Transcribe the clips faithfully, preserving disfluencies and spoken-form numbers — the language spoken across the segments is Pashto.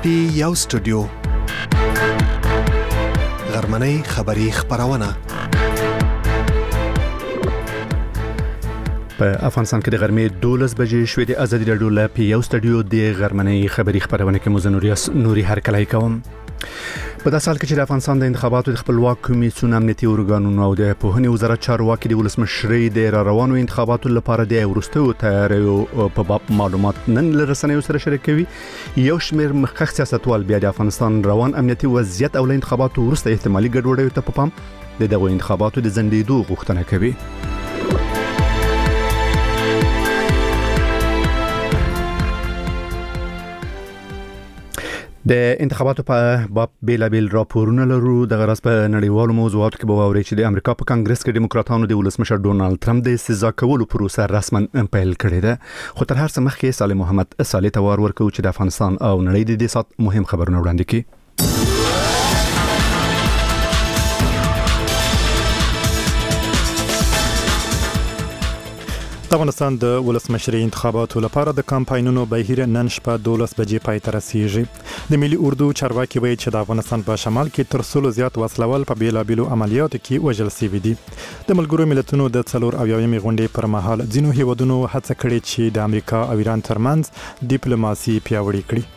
پی یو سټوډیو غرمنۍ خبری خبرونه په افغانستان کې د غرمې دولس بجې شوې د ازادي راډیو ل پی یو سټوډیو د غرمنۍ خبری خبرونه کې مزنوریاس نوري هرکلای کوم. په داسې حال کې چې د افغانستان د انتخاباتو د خپلواک کمیسیون امنیتي ارګانونو او د پوهنې وزارت چارواکي د ولسمشرۍ د را روانو انتخاباتو لپاره د وروستیو تیاریو په باب معلومات نن له رسنیو سره شریکوي، یو شمېر مخکښ سیاستوال بیا د افغانستان روان امنیتي وضعیت او له انتخاباتو وروسته احتمالي ګډوډیو ته په پام د دغو انتخاباتو د ځنډېدو غوښتنه کوي. د انتخاباتو په باب بیلابیل راپورونه لرو. د غرض په نړیوالو موضوعاتو کې به واوري چې د امریکا په کانګرس کې دیموکراتانو د ولسمشر ډونالد ټرمپ د سزا کولو پروسه رسما پیل کړې ده. خو تر هر څه مخکې صالح محمد صالح ته وار ورکوي چې د افغانستان او نړۍ د دې سات مهم خبرونه وړاندې کړي. د افغانستان د ولسمشرۍ انتخاباتو لپاره د کمپاینونو بهیر نن شپه دولس بجې پای ته رسیږي. د ملي اردو چارواکي وایي چې د افغانستان په شمال کې تر سلو زیات وسلوال په بیلابیلو عملیاتو کې وژل شوي دي. د ملګرو ملتونو د څلور اویاومې غونډې پر مهال ځینو هیوادونو هڅه کړې چې د امریکا او ایران ترمنځ ډیپلوماسي پیاوړې کړي.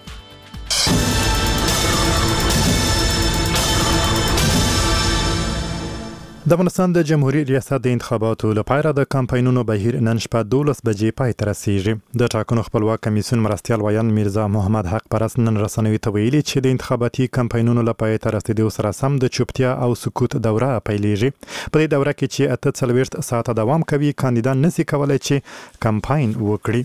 د افغانستان د جمهوریت ریاست د انتخاباتو لپاره د کمپاینونو بهیر نن شپه دولس بجې پای ته رسیږي. د ټاکنو خپلواک کمیسیون مرستیال ویان میرزا محمد حق پرست نن رسنیو ته ویلي چې د انتخاباتي کمپاینونو لپاره تر رسیدو سره سم د چوپتیا او سکوت دوره پیلېږي. په دې دوره کې چې اته څلوېښت ساعته دوام کوي، کاندیدان نشي کولای چې کمپاین وکړي.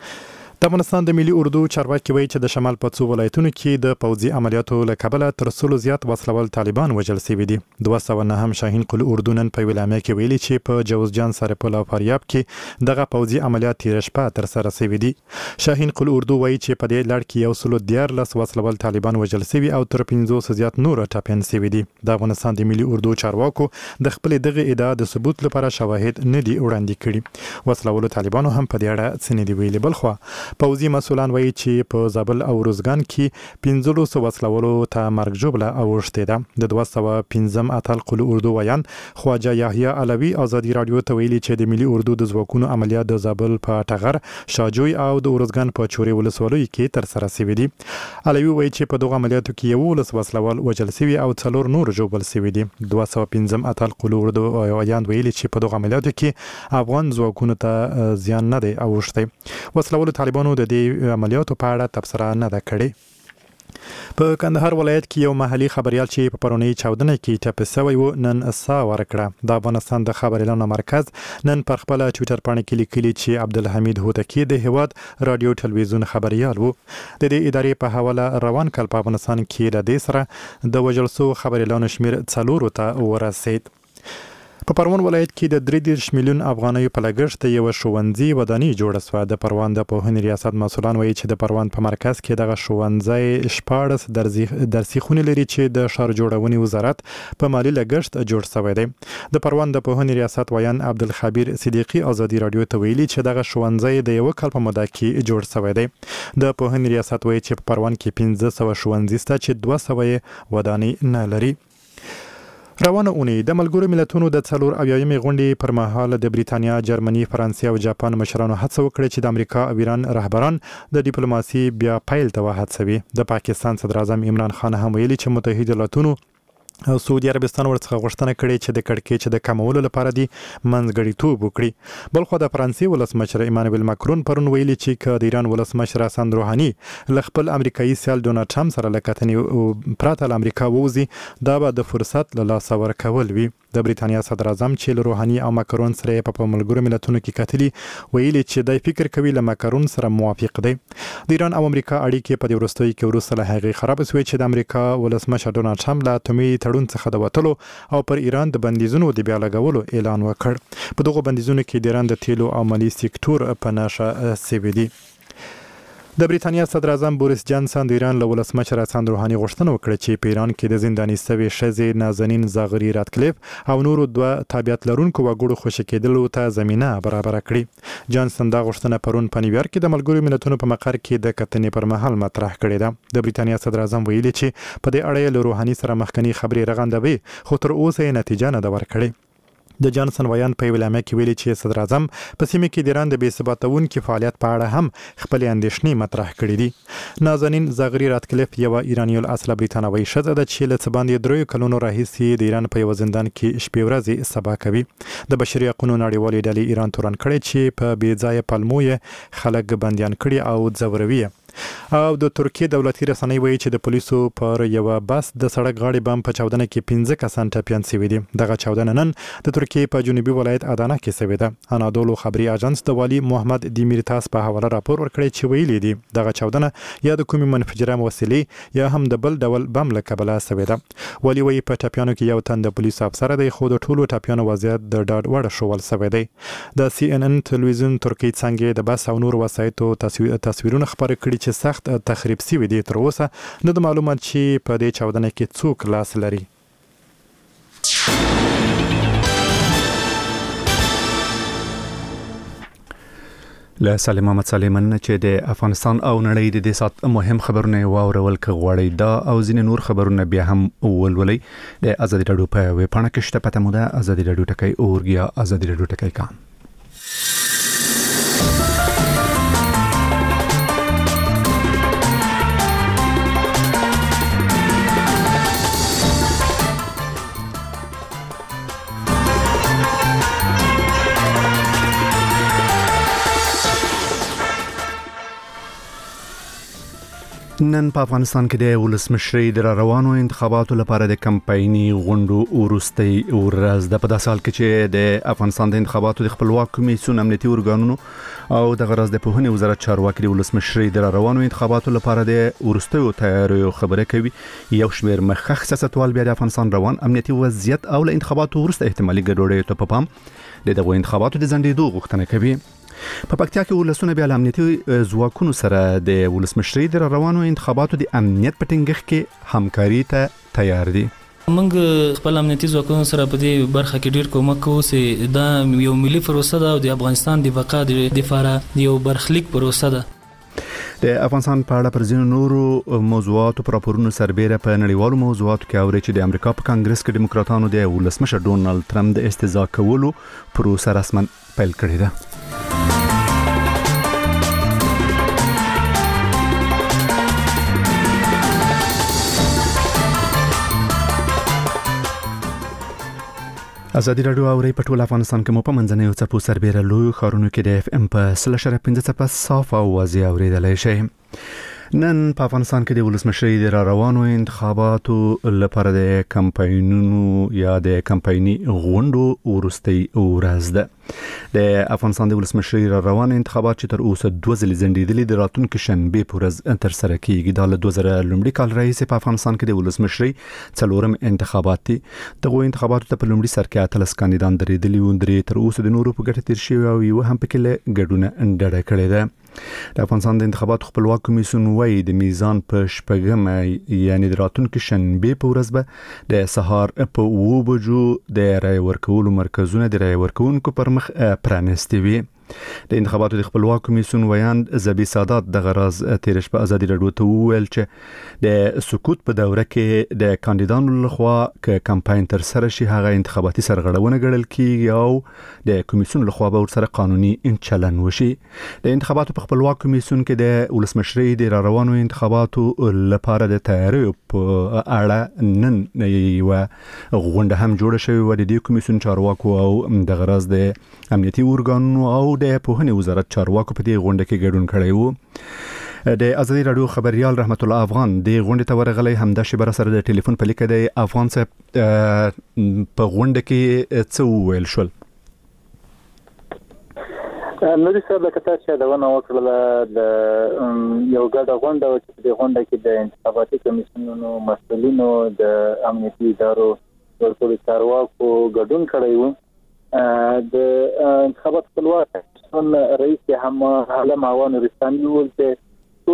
د افغانستان د ملي اردو چارواکي وایي چې د شمال په څو ولایتونو کې د پوځي عملیاتو له کبله تر سلو زیات وسلوال طالبان وژل شوي دي. دوه سوه نهم شاهین قل اردو نن په ویلامه کې ویلي چې په جوزجان سرپل او فاریاب کې دغه پوځي عملیات تیر شپه تر سره شوي دي. شاهین قل اردو وایي چې په دې لړ کې یو سلو دیارلس وسلوال طالبان وژل شوي او تر پنځوس زیات نور ټپیان شوي دي. د افغانستان د ملي اردو چارواکو د خپل دغه ادعا د ثبوت لپاره شواهد نه دي وړاندې کړي. وسلوال طالبانو هم په دې اړه څه نه دي ویلي. بلخوا پوځي مسؤلان وایي چې په زابل او روزګان کې پنځلس وسلوالو ته مرګ ژوبله اوښتې ده. د دوه سوه پنځم اتل قل اردو ویان خواجه یحیی علوي ازادي راډیو ته ویلي چې د ملي اردو د ځواکونو عملیات د زابل په ټغر، شاجوی او د روزګان په چورې ولسوالیو کې تر سره شوي دي. علوي وایي چې په دغه عملیاتو کې یولس وسلوال وژل شوي او څلور نور ژوبل شوي دي. دوه سوه پنځم اتل قل اردو ویان ویلي چې په دغه عملیاتو کې افغان ځواکونو ته زیان نه دی اوښتی. وسلوالو طالبانو د دې عملیاتو په اړه تبصره نه ده کړې. په کندهار ولایت کې یو محلي خبريال چې په پرونی چاودنه کې ټپي شوی و نن سا ورکړه. د افغانستان د خبريالانو مرکز نن پر خپل ټوئیټر باندې کې لیکلي چې عبدالحمید هوتکی د هواد رادیو ټلویزیون خبريال وو. د دې ادارې په حواله روان کال په افغانستان کې د دې سره د وژل شوو خبريالانو شمیر څلورو ته ورسید. په پروان ولایت کې د درې دېرش میلیون افغانیو په لګښت یو ښوونځي ودانۍ جوړه شوه. د پروان د پوهنې ریاست مسؤلان وایي چې د پروان په مرکز کې دغه ښوونځی شپاړس درسي خونې لري چې د ښار جوړونې وزارت په مالي لګښت جوړ شوی دی. د پروان د پوهنې ریاست ویان عبدالخبیر صدیقي ازادي راډیو ته ویلي چې دغه ښوونځی د یو کال په موده کې جوړ شوی دی. د پوهنې ریاست وایي چې په پروان کې پنځه سوه ښوونځي شته چې دوه سوه ودانۍ نه لري. روانه اونۍ د ملګرو ملتونو د څلور اویاومې غونډې پر مهال د بریتانیا، جرمني، فرانسې او جاپان مشرانو هڅه وکړه چې د امریکا او ایران رهبران د ډیپلوماسي بیا پیل ته وهڅوي. د پاکستان صدر اعظم عمران خان هم ویلي چې متحده ایالاتونو او سعودي عربستان ورڅخه غوښتنه کړې چې د کړکېچ د کمولو لپاره دی منځګړیتوب وکړي. بلخو د فرانسې ولسمشر ایمانوئل ماکرون پرون ویلي چې که د ایران ولسمشر حسن روحاني له خپل امریکایي سیال ډونالد ټرمپ سره له کتنې پرته له امریکا ووځي، دا به د فرصت له لاسه ورکول وي. د بریتانیا صدر اعظم چې له روحاني او ماکرون سره په ملګرو ملتونو کې کتلي ویلي چې دای فکر کوي له ماکرون سره موافق دی. د ایران او امریکا اړیکې په دې وروستیو کې وروسته له هغې خراب شوې چې د امریکا ولسمشر ډونالد ټرمپ له اتومي تړون څخه د وتلو او پر ایران د بندیزونو د بیا لګولو اعلان وکړ. په دغو بندیزونو کې د ایران د تیلو او مالي سکتور په نښه شوي دي. د بریټانیا صدر اعظم بوریس جانسن د ایران له ولسمشر حسن روحاني غوښتنه وکړه چې په ایران کې د زنداني شوې ښځې نازنین زاغري راتکلیف او نورو دوه تابعیت لرونکو وګړو خوشي کېدلو ته زمینه برابر کړې. جانسن دا غوښتنه پرون په نیویارک کې د ملګرو ملتونو په مقر کې د کتنې پر مهال مطرح کړې ده. د بریټانیا صدر اعظم ویلي چې په دې اړه له روحاني سره مخکنی خبرې رغندوي خو تر اوسه یې نتیجه نه ده ورکړې. د جانسن ویان په ویلامه کې ویلي چې صدر اعظم په سیمه کې د ایران د بې ثباتونکو فعالیت په اړه هم خپل اندېښنې مطرح کړې دي. نازنین زاغري راتکلیف یو ایرانی الاصل بریټانوي ښځه ده چې له څه باندې درې کلونو راهیسې د ایران په یو زندان کې شپې ورځې سبا کوي. د بشري حقوقو نړیوالې ډلې ایران تورن کړی چې په بې ځایه پلمو خلک بندیان کړي او ځوروي. او د ترکیه دولتي رسنۍ وایي چې د پولیسو پر یو بس د سړک غاړې بم په چاودنه کې پنځه کسان ټپیان شوي دي. دغه چاودنه نن د ترکیه په جنوبي ولایت ادانه کې شوې ده. انادولو خبري اژانس د والي محمد دیمیرتاس په حواله راپور ورکړی چې ویلي دي دغه چاودنه یا د کومې منفجره وسیلې یا هم د بل ډول بم له کبله شوې ده. والي وایي په ټپیانو کې یو تن د پولیسو افسر دی خو د ټولو ټپیانو وضعیت د ډاډ وړ شول شوی دی. د سی ان ان تلویزیون ترکیه څنګه د بس او نور وسایطو تصویرونه خبرې کړي چې سخت تخریب شوي دي. تر اوسه نه د معلومات چې په دې چاودنه کې څوک لاس لري. له سلیم محمد سلیمان چې د افغانستان او نړۍ د دې سات مهم خبرونه واورول ک غوړی دا او ځینې نور خبرونه بیا هم ولولي د ازادي رادیو په ویب پاڼه کې شته. پته مو ده ازادي رادیو ټکی اورګیا ازادي رادیو ټکی کام. نن په افغانستان کې د ولسمشرۍ د روانو انتخاباتو لپاره د کمپایني غونډو وروستۍ ورځ ده. په داسې حال کې چې د افغانستان د انتخاباتو د خپلواک کمیسیون امنیتي ارګانونو او د غرض د پوهنې وزارت چارواکي د ولسمشرۍ د روانو انتخاباتو لپاره د وروستیو تیاریو خبره کوي. یو شمېر مخکښ سیاستوال بیا د افغانستان روان امنیتي وضعیت او له انتخاباتو وروسته احتمالي ګډوډۍ ته په پام د دغو انتخاباتو د ځنډېدو غوښتنه کوي. په پکتیا کې ولسونه بیا له امنیتي ځواکونو سره د ولسمشرۍ د روانو انتخاباتو د امنیت په ټینګښت کې همکاري ته تیار دي. موږ خپل امنیتي ځواکونو سره په دې برخه کې ډیر کومک کوو چې دا یو ملي پروسه ده او د افغانستان د بقا د لپاره یو برخلیک پروسه ده. د افغانستان په اړه پر ځینو نورو موضوعاتو پر راپورونو سربېره په نړیوالو موضوعاتو کې اوري چې د امریکا په کانګرس کې ډیموکراتانو د ولسمشر ډونالد ټرمپ د استعزا کولو پروسه رسما پیل کړې ده. ازادي رادیو اوري په ټول افغانستان کې مو په منځنۍ چپو سربېره لوی خارونو کې د اف ام په سلشره پنځه چپه صاف او واضح اوریدلای شئ. نن په افغانستان کې د ولسمشرۍ د روانو انتخاباتو لپاره د کمپاینونو یا د کمپایني غونډو وروستۍ ورځ ده. د افغانستان د ولسمشرۍ روانو انتخابات چې تر اوسه دوه ځلې ځنډېدلي د راتلونکي شنبې په ورځ تر سره کیږي. دا له دوه زره لومړي کال راهیسې په افغانستان کې د ولسمشرۍ څلورم انتخابات دي. دغه انتخاباتو ته په لومړي سر کې اتلس کاندیدان درېدلي و، درې تر اوسه د نورو په ګټه تیر شوي او یو هم پکې له ګډونه ډډه کړې ده. د افغانستان د انتخاباتو خپلواک کمیسیون وايي د میزان په شپږم یعنی د راتلونکي شنبې په ورځ به د سهار په اوه بجو د رای ورکولو مرکزونه د رای ورکوونکو پر مخ پرانیستي وي. د انتخاباتو د خپلواک کمیسیون ویاند زبی سادات د غرض تیرش په ازادي رادیو ته ویل چې د سکوت په دوره کې د کاندیدانو لخوا ک کمپاین تر سره شي هغه انتخاباتي سرغړونه ګڼل کیږي او د کمیسیون لخوا به ورسره قانوني چلن وشي. د انتخاباتو په خپلواک کمیسیون کې د ولسمشرۍ د روانو انتخاباتو لپاره د تیاریو په اړه نن یو غونډه هم جوړه شوې و. د دې کمیسیون چارواکو او د غرض د امنیتي ارګانونو او د پوهنې وزارت چارواکو په دې غونډه کې ګډون کړی و. د ازادي رادیو خبريال رحمت الله افغان د غونډې ته ورغلی همدا شی بر سره د ټلیفون په لیکه د افغان صاحب په غونډه کې څه ویل شول؟ نوري صاحب لکه تاسو چې دا ونه وکړه د یو ګډه غونډه او چې د غونډه کې د انتخاباتي کمیسیونونو مسؤلینو د امنیتي ادارو ورکوړو چارواکو ګډون کړی و. د انتخابات خپلواک رئیس هم عالم عوان نورستاني ول چې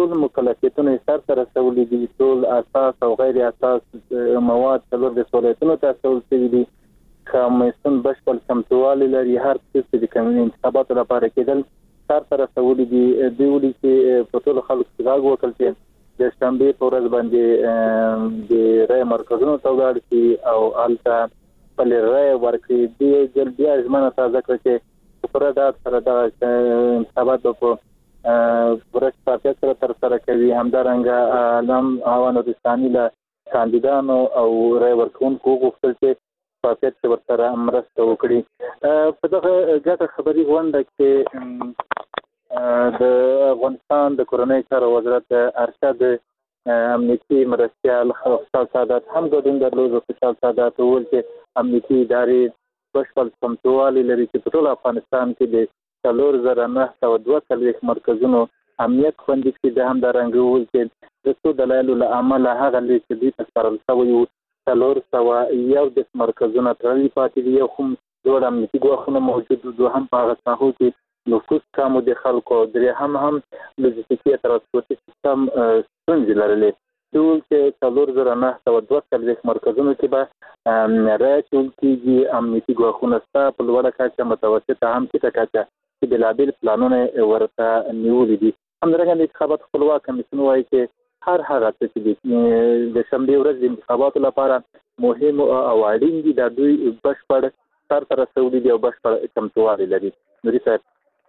ټول مکلفیتونه سر ته رسولي دي، ټول اساس او غیر اساس مواد څلور د ولایتونو ته رسول شوي دي. کمیسیون بشپړ چمتووالی لري، هر څه چې د قانوني انتخاباتو لپاره کېدل سر ته رسولي دي. دوی ولي چې په ټولو خلکو غږ وکړ چې د شنبې په ورځ باندې د رای مرکزونو ته ولاړ شي او هلته خپلې رای ورکړي. دې ځل بیا ژمنه تازه کړه چې په پوره ډاډ سره دغه انتخابات به په پوره شفافیت سره ترسره کوي. همدارنګه علم هوا نورستاني له کاندیدانو او رای ورکوونکو وغوښتل چې شفافیت ورسره مرسته وکړي. په دغه ګټه خبري غونډه کې د افغانستان د کورنۍ چارو وزارت ارشد امنیتي مرستیال خوشحال سادات هم ګډون درلود. خوشحال سادات وویل چې امنیتي ادارې بشپړ چمتووالی لري چې په ټول افغانستان کې د څلور زره نه سوه دوه څلوېښت مرکزونو امنیت خوندي کړي. د همدارنګه وویل چې د څو دلایلو له امله هغه لیست چې دوی ته سپارل شوی و څلور سوه یو دېرش مرکزونه تړلي پاتې دي. یو خو دوه امنیتي ګواښونه موجود دي، دوهم په هغه ساحو کې نفوس کم و د خلکو، درېیم هم لوجستیکي ترانسپورتي سیستم ستونزې لرلې. دوی ویل چې څلور زره نه سوه دوه څلوېښت مرکزونو کې به رایې اچول کېږي. امنیتي ګواښونه شته په لوړه کچه، متوسطه هم ټیټه کچه چې بېلابېل پلانونه ورته نیولي دي. همدارنګه د انتخاباتو خپلواک کمیسیون وایي چې هر هغه څه چې د شنبې ورځ د انتخاباتو لپاره مهم او اړین دي دا دوی بشپړ سر ته رسولي دي او بشپړ چمتووالی لري. نوري صاحب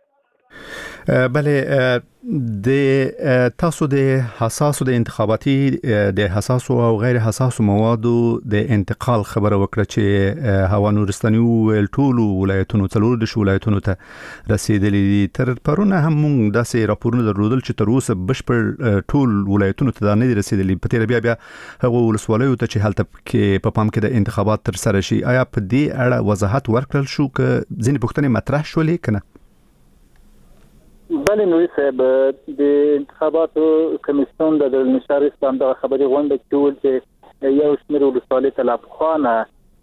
بله د تاسو د حساسو د انتخاباتي د حساسو او غیر حساسو موادو د انتقال خبره وکړه چې هوا نورستاني ویل ټول ولایتونو څلور د ولایتونو ته رسیدلې دي. تر پرونه هم موږ داسې راپورونه درلودل چې تر اوسه بشپړ ټول ولایتونو ته نه دي رسیدلې. په تیر بیا بیا هغه ولسوالیو ته چې هلته کې په پام کې د انتخابات تر سره شي، آیا په دې اړه وضاحت ورکړل شو که ځینې پوښتنې مطرح شولې کنه؟ بله نوري صاحب، د انتخاباتو کمیسیون د دلنشار اسلام دغه خبري غونډه کې وویل چې یو شمېر ولسوالۍ ته لا پخوانه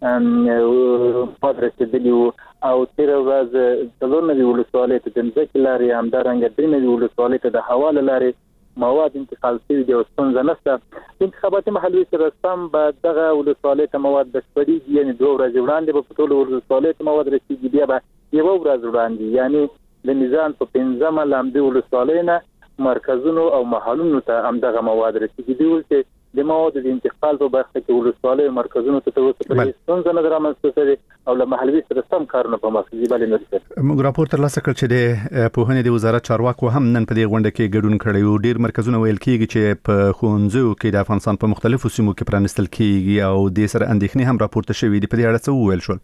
مواد رسېدلي وو او تېره ورځ څلور نوي ولسوالۍ ته د مځکې لارې، همدارنګه درې نوي ولسوالۍ ته د هوا له لارې مواد انتقال شوي دي او ستونزه نشته. د انتخاباتي محلي سره سم به دغه ولسوالۍ ته مواد بشپړېږي، یعنې دوه ورځې وړاندې به په ټولو ولسوالیو ته مواد رسېږي، بیا به یوه ورځ وړاندې یعنې د میزان په پنځمه له همدې ولسوالیو نه مرکزونو او محلونو ته همدغه مواد رسېږي. دوی ویل چې د موادو د انتقال په برخه کې ولسوالیو مرکزونو ته تر اوسه پورې ستونزه نه ده رامنځته شوې او له محلي سره سم کارونه په مخ ځي. بلې نوري صاحب موږ راپور ترلاسه کړ چې د پوهنې د وزارت چارواکو هم نن په دې غونډه کې ګډون کړی و. ډېر مرکزونه ویل کېږي چې په ښوونځیو کې د افغانستان په مختلفو سیمو کې پرانیستل کېږي او دې سره اندېښنې هم راپورته شوې دي. په دې اړه څه وویل شول؟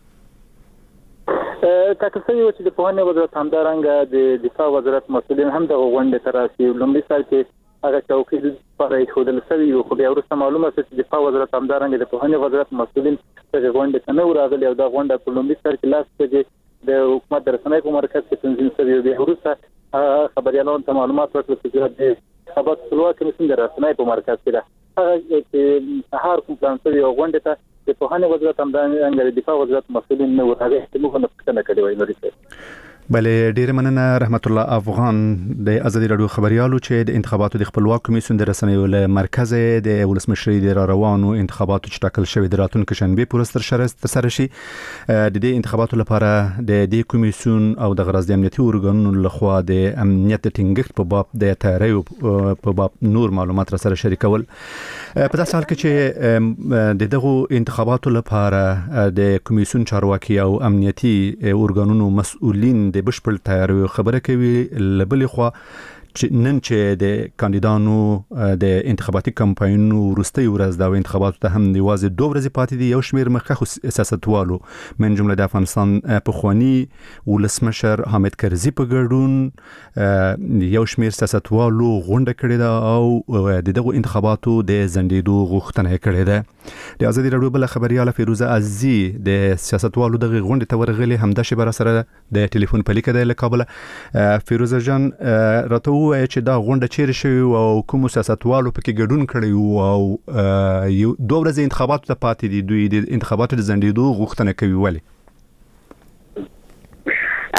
ټاکل شوي وو چې د پوهنې وزارت همدارنګه د دفاع وزارت مسؤلین هم دغه غونډې ته راسي. لومړي سر کې هغه چوکۍ لپاره ایښودل شوي وو، خو بیا وروسته معلومه شوه چې دفاع وزارت همدارنګه د پوهنې وزارت مسؤلین دغه غونډې ته نه وو راغلي او دا غونډه په لومړي سر کې لاس بجې د حکومت د رسنیو په مرکز کې تنظیم شوې وه. بیا وروسته خبریالانو ته معلومات ورکړل چې د انتخاباتو خپلواک کمیسیون د رسنیو په مرکز کې ده. هغه چې سهار کوم پلان شوي او غونډې ته د پوهنې وزارت همدارنګه د دفاع وزارت مسؤلین نه وو، هغې چې موږ نه پوښتنه کړې وای. نوري صاحب بله ډیره مننه رحمت الله افغان د ازادي راډیو خبريالو چې د انتخاباتو د خپلواک کمیسیون د رسنیو له مرکز د ولسمشری د روانو انتخاباتو چې ټاکل شوی د راتلونکي شنبه پورستر شرست تر شي. د دې انتخاباتو لپاره د دې کمیسیون او د غرض د امنیتي ارګانونو لخوا د امنیت ټینګښت په باب د تیاریو په باب نور معلومات را سره شریکول. په داسې حال کې چې د دغه انتخاباتو لپاره د کمیسیون چارواکي او امنیتي ارګانونو مسؤلین د بشپړ تیاری خبره کوي، لبلې خو نن چې د کاندیدانو د انتخاباتي کمپاینونو وروستۍ ورځ د انتخاباتو ته هم یوازې دوه ورځې پاتې دي. یو شمېر مخکښ سیاستوالو من جمله د افغانستان پخوانی ولسمشر حامد کرزي په ګډون یو شمېر سیاستوالو غونډه کړې ده او دغه انتخاباتو د ځنډېدو غوښتنه کړې ده. د ازادي راډیو بل خبرياله فیروزه عزیزی د سیاستوالو دغه غونډه ته ورغلې، همدا شی بر سره د ټلیفون په لیکه د کابل. فیروزه جان راته وایي چې دا غونډه چیرې شوې او کوم سیاستوالو پکې ګډون کړی وو او دوه ورځې انتخاباتو ته پاتې دي، دوی د انتخاباتو د ځنډېدو غوښتنه کوي. ولې؟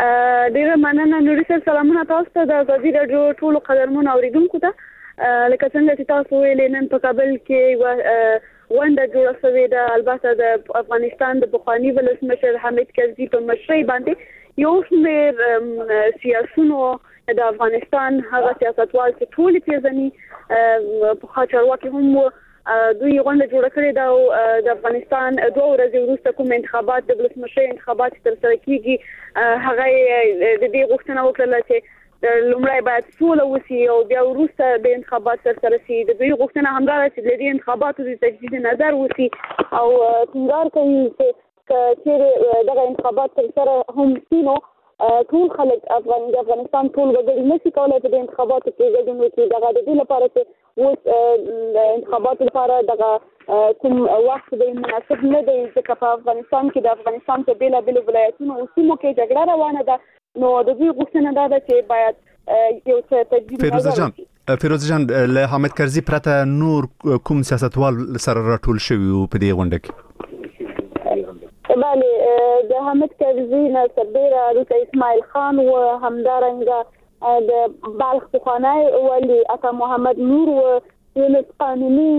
ډیره مننه نوري صاحب. سلامونه تاسو ته د ازادي رادیو ټولو قدرمنو اوریدونکو ته. لکه څنګه چې تاسو ویلې نن په کابل کې ونده جوړه شوې ده، البته د افغانستان د پخوانی ولسمشر حامد کرزي په مشرۍ باندې یو شمېر سیاسيونو د افغانستان هغه سیاستوال چې ټول پیژني په چارواکي هم دوی غونډه جوړه کړې ده او د افغانستان دوه ورځې وروسته کوم انتخابات د ولسمشر انتخابات ترسره کیږي هغه د دې غوښتنه وکړه چې لومړی باید سوله وشي او بیا وروسته د انتخابات ترسره شي. د دوی غوښتنه همدا ده چې د دې انتخاباتو د تجدید نظر وشي او ټینګار کوي چې چې دغه انتخابات ترسره هم شي نو ټول خلک افغان د افغانستان ټول وګړي نشي کولای په انتخاباتو کې ګډون وکړي. دغه د دې لپاره چې اوس د انتخاباتو لپاره دغه کوم وخت د مناسب نه دی ځکه په افغانستان کې د افغانستان په بیلابیلو ولایتونو او سیمو کې جګړه روانه ده. نو د دې غوښتنه دا ده چې باید یو څه تجدید فیروزه جان فیروزه جان له حامد کرزي پرته نور کوم سیاستوال سره راټول شوی په دې غونډه کې؟ بله د حامد کرزي نه سربېره روسي اسماعیل خان و همدارنګه د بلخ پخوانی والي عطا محمد نور و یونس قانوني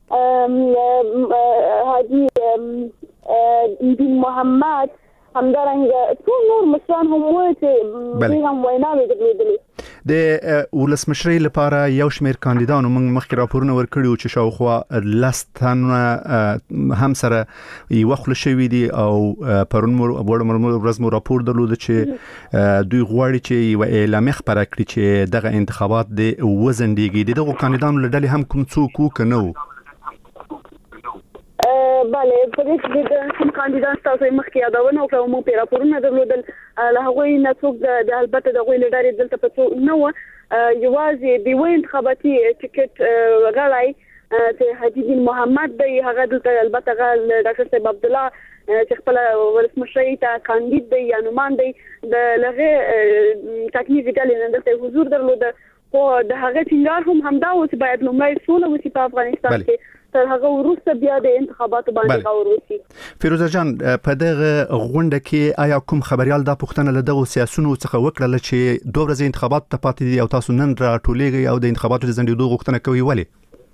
حاجی دین محمد همدارنګه ټول نور مشران هم وو چې دوی هم ویناوې درلودلې. د ولسمشرۍ لپاره یو شمېر کاندیدانو موږ مخکې راپورونه ورکړي چې شاوخوا لس تنه هم سره یو خل شوی دي او پرون مو ورځ مو راپور درلود چې دوی غواړي چې یو اعلامیه خبره کړي چې دغه انتخابات د وزندګي دغه کاندیدانو لړل هم کوم څوک وکنو. بله په دې کې د کوم کاندیدان تاسو مخکې یادونه وکړه مو په راپورونه درلودل له هغه نه څوک د البته د غوي لډاري دلته په نو یوازې د وین انتخاباتي ټیکټ غړای چې حاجی دین محمد دی هغه دلته البته غل ډاکټر صاحب عبد الله چې خپل ولسمشرۍ ته کاندید دی یا نومان دی د لغه تکنیک ډلې نه دلته حضور درلود خو د هغه ټینګار هم همدا و چې باید لومړی سوله وشي په افغانستان کې تر هغه وروسته بیا د انتخاباتو باندې غور وشي. فیروزه جان په دغه غونډه کې آیا کوم خبريال د پښتنه له دغه سیاسيونو څخه وکړل چې دوه ورځې انتخابات ته پاتې دي او تاسو نن راټولېږئ او د انتخاباتو د ځنډېدو غوښتنه کوي ولې؟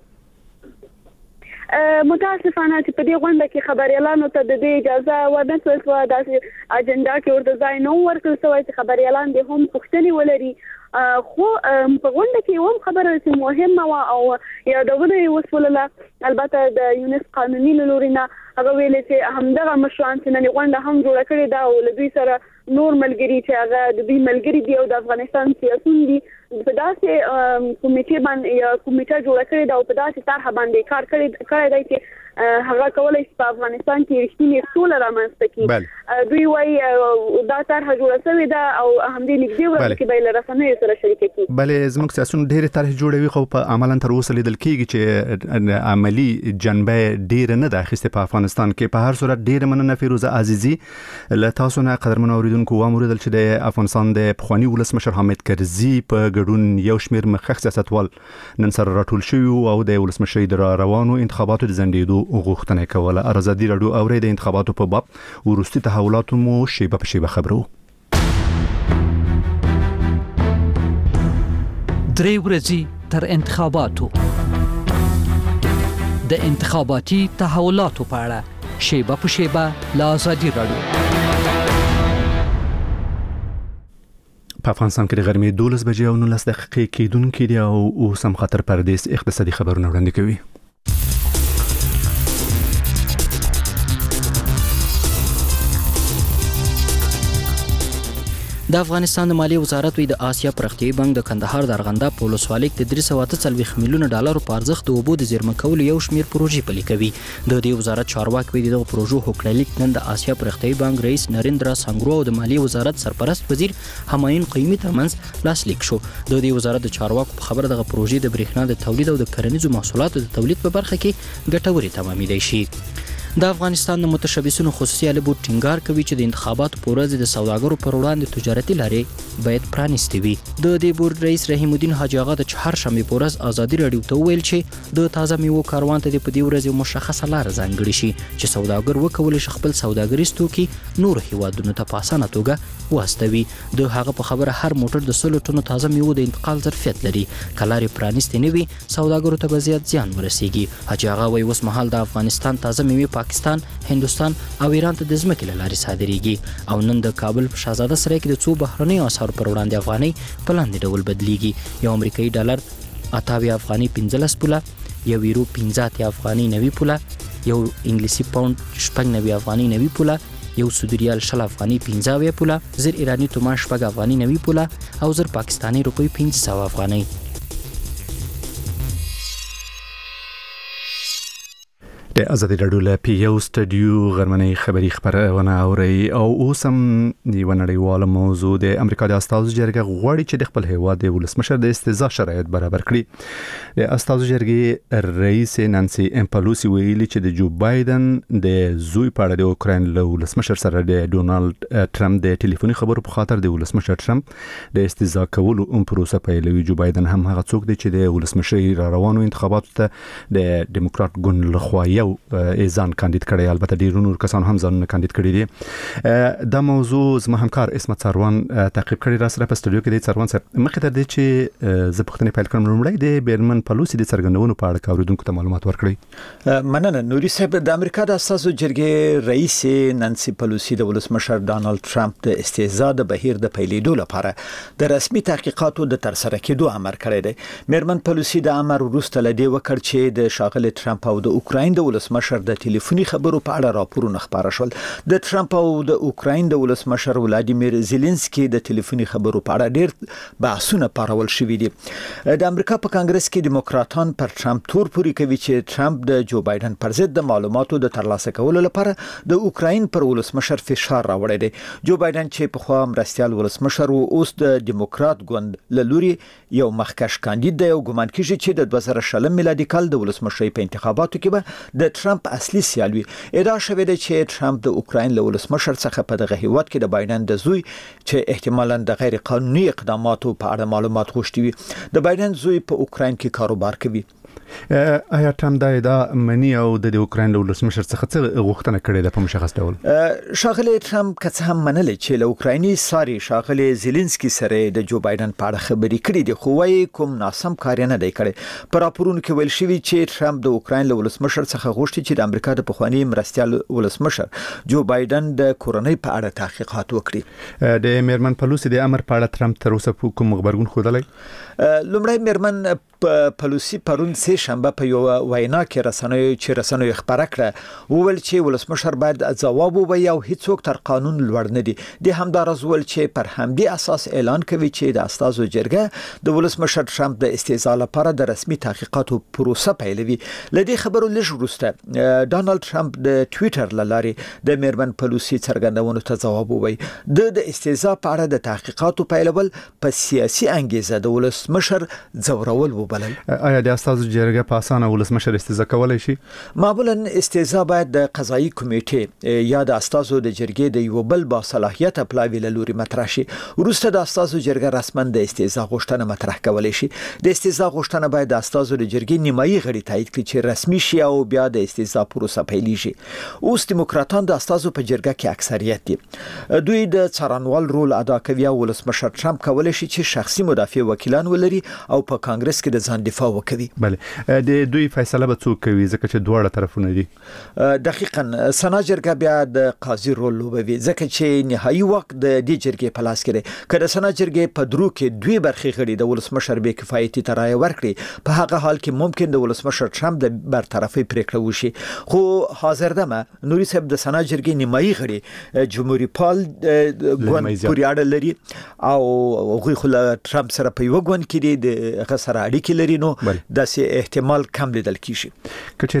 متاسفانه چې په دې غونډه کې خبريالانو ته د دې اجازه ورنه شوه داسې اجنډا کې ورته ځای نه ورکړل شوی چې خبريالان دې هم پوښتنې ولري خو په غونډه کې هم خبره چې مهمه وا او یادونه وسوله البته د یونس قانوني لورینه هغه ویل چې همدغه مشران چې نن غونډه هم جوړه کړې ده او لدوی سره نور ملګری چې هغه د دې ملګری دی او د افغانستان سیاسيون دي په داسې کمیټې باندې یا کمیټه جوړه کړې ده او په داسې طرح باندې کار کړی کړی دی چې هغه کولای شي په افغانستان کې رښتینی سوله رامنځته کړي. دوی وايي دا طرح جوړه شوې ده او هم دې نږدې ورته کې به له رسنیو سره شریک کړي. بلې زموږ سیاسيون ډېر طرح جوړوي خو په عملاً تر اوسه لیدل کېږي چې عملی جنبه ډېر نه ده اخیسته په افغانستان کې. په هر صورت ډېر مننه فیروزه عزیزي له تاسو نه قدرمن اوریدونکو واموریدل چې د افغانستان د پخوانی ولسمشر حامد کرزي په ګډون یو شمېر مخکښ سیاستوال نن سره راټول شوي او د ولسمشرۍ د روانو انتخاباتو د ځنډېدو غوښتنه کوله. ازادي رادیو اوري د انتخاباتو په باب ورستي تحولات مو شیبه په شیبه خبرو. درې ورځې تر انتخاباتو د انتخاباتي تحولاتو په اړه شیبه په شیبه له ازادي رادیو. په افغانستان کې د غرمې دولس بجې او نولس دقیقې کېدونکې دي او اوس هم خطر پردیس اقتصادي خبرونه وړاندې کوي. د افغانستان د مالیې وزارت وی د آسیا پرختیایي بانک د کندهار د ارغنداب په ولسوالۍ کې د درې سوه اته څلوېښت میلیونه ډالرو په ارزښت د اوبو د زیرمه کولو یو شمېر پروژې پلي کوي. د دې وزارت چارواکي وی دغه پروژو هوکړلیک نن د آسیا پرختیایي بانک رئیس نریندرا سانګرو او د مالیې وزارت سرپرست وزیر همایون قیومي ترمنځ لاسلیک شو. د دې وزارت د چارواکو په خبره دغه پروژې د برېښنا د تولید او د کرنیزو محصولاتو د تولید په برخه کې ګټورې تمامېدای شي. د افغانستان د متشبثینو خصوصي البو ټینګار کوي چې د انتخاباتو په ورځ د سوداګرو پر وړاندې تجارتي لارې باید پرانیستې وي. د دې بورډ رئیس رحیم الدین حاجي آغا د چهارشنبې په ورځ ازادي راډیو ته وویل چې د تازه میوو کاروان ته د په دې ورځ یو مشخصه لار ځانګړې شي چې سوداګر وکولی شي خپل سوداګریز توکي نور هیوادونو ته په اسانه توګه واستوي. د هغه په خبره هر موټر د سلو ټنو تازه میوو د انتقال ظرفیت لري. که لارې پرانیستې نه وي سوداګرو ته به زیات زیان ورسیږي. حاجي آغا وایي اوس مهال د افغانستان تازه میوې پاکستان، هندوستان او ایران ته د ځمکې له لارې صادریږي او نن د کابل په شهزاده سرای کې د څو بهرنیو اسعارو پر وړاندې افغانۍ په لاندې ډول بدلیږي. یو امریکایي ډالر اته اویا افغاني پنځلس پوله، یو یورو پنځه اتیا افغاني نوي پوله، یو انګلیسي پاوند شپږ نوي افغاني نوي پوله، یو سعودي ریال شل افغاني پنځه اویا پوله، زر ایراني تومان شپږ افغاني نوي پوله او زر پاکستاني روپۍ پنځه سوه افغانۍ. د ازادي راډیو له پی یو سټډیو غرمنۍ خبری خبرونه اوري او اوس هم یو نړیواله موضوع د امریکا د استازو جرګه غواړي چې د خپل هیواد د ولسمشر د استیضاح شرایط برابر کړي. د استازو جرګې رئیس نانسي پلوسی ویلي چې د جو بایدن د زوی په اړه د اوکراین له ولسمشر سره د ډونالد ټرمپ د ټلیفوني خبرو په خاطر د ولسمشر ټرمپ د استیضاح کولو پروسه پیلوي. جو بایدن هم هغه څوک دی چې د ولسمشر را روانو انتخاباتو ته د ډیموکرات ګوند لخوا یو ایزان کاندید کړي، البته ډیر نور کسان هم ځانونه کاندید کړي دي. دا موضوع زما همکار اسمت سروان تعقیب کړي را سره په استودیو کې د سروان صاحب. مخکې تر دې چې زه پوښتنه پیل کړم لومړی د بیرمن پلوسی د څرګندونو په اړه اوریدونکو ته معلومات ورکړي. مننه نوري صاحب. د امریکا د استازو جرګې رئیس نانسي پلوسی د ولسمشر ډانلډ ټرمپ د استیضاح د بهیر د پیلېدو لپاره د رسمي تحقیقاتو د ترسره کېدو امر کړی دی. میرمن پلوسی د امر وروسته لدی وکړ چې د شاغلي ټرمپ او د اوکراین د ولسمشر د ټلیفوني خبرو په اړه راپورونه خبره شول. د ټرمپ او د اوکراین د ولسمشر ولادیمیر زيلنسکي د ټلیفوني خبرو په اړه ډېر بحثونه پارول شوي دي. د امریکا په کانګرس کې دیموکراتان پر ټرمپ تور پوري کوي چې ټرمپ د جو بایدن پر ضد د معلوماتو د ترلاسه کولو لپاره د اوکراین پر ولسمشر فشار راوړی دی. جو بایدن چې په خوا مرستيال ولسمشر او اوس د دیموکرات ګوند له لوري یو مخکښ کاندید دی او ګمان کیږي چې د دوه زره شل میلادي کال د ولسمشرۍ په انتخاباتو کې به د ټرمپ اصلي سیالوي. ادعا شوې ده چې ټرمپ د اوکراین له ولسمشر څخه په دغه هیواد کې د بایدن د زوی چې احتمالاً د غیر قانوني اقداماتو په اړه معلومات غوښتي وي. د بایدن زوی په اوکراین کې کاروبار کوي. آیا ټرمپ دا ادعا مني او د اوکراین له ولسمشر څخه څه غوښتنه کړې ده په مشخص ډول؟ شاغلي ټرمپ که څه هم منل چې له اوکرایني ساري شاغلي زيلنسکي سره د جو بایدن په اړه خبرې کړې دي، خو وايي کوم ناسم کار نه دی کړی. پر راپورونو کې ویل شوی چې ټرمپ د اوکراین له ولسمشر څخه غوښتي چې د امریکا د پخوانی مرستيال ولسمشر جو بایدن د کورنۍ په اړه تحقیقات وکړي. د میرمن پلوسی د امر په اړه ټرمپ تر اوسه کوم خبرګون خوده؟ لومړی میرمن پلوسی پرون سه شنبه په یو وینا کې رسنیو چې رسنیو خبره کړه وویل چې ولسمشر باید ځواب ووایي او هیڅوک تر قانون لوړ نه دي. د همدار ول چې پر همدې اساس اعلان کوي چې د استازو جرګه د ولسمشر ټرمپ د استیضاح لپاره د رسمي تحقیقاتو پروسه پیلوي. لدې خبرو لږ وروسته ډانلډ ټرمپ د ټوئیټر لارې د میرمن پلوسی څرګندونو ته ځواب ووایي. د د استیضاح په اړه د تحقیقاتو پیلول په سیاسي انګیزه د ولسمشر ځورول وو. آیا د استازو جرګه په اسانه ولسمشر استیضاح کولای شي؟ معمولا استیضاح باید د قضایي کمیټې یا د استازو د جرګې د یو بل با صلاحیت پلاوی له لوري مطرح شي. وروسته د استازو جرګه رسما د استیضاح غوښتنه مطرح کولای شي. د استیضاح غوښتنه باید د استازو د جرګې نیمایي غړي تایید کړي چې رسمي شي او بیا د استیضاح پروسه پیلېږي. اوس دیموکراتان د استازو په جرګه کې اکثریت دي. دوی د څارنوال رول ادا کوي او ولسمشر ټرمپ کولای شي چې شخصي مدافع وکیلان ولري او په کانګرس کې ځان دفاع وکوي. بله د دوی فیصله به څوک کوي ځکه چې دواړه طرفونه دي؟ دقیقاً سنا جرګه بیا د قاضي رول لوبوي ځکه چې نهایي وخت د دې جرګې په لاس کې دی. که د سنا جرګې په درو کې دوی برخې غړي د ولسمشر بې کفایتي ته رایه ورکړي په هغه حال کې ممکن د ولسمشر ټرمپ د برطرفي پریکړه وشي. خو حاضر دمه نوري صاحب د سنا جرګې نیمایي غړي جمهوریت پال ګوند پورې اړه لري او هغوی خو ټرمپ سره په یو ګوند کې دي د هغه سره اړیکې لري نو داسې احتمال کم لیدل کیږي.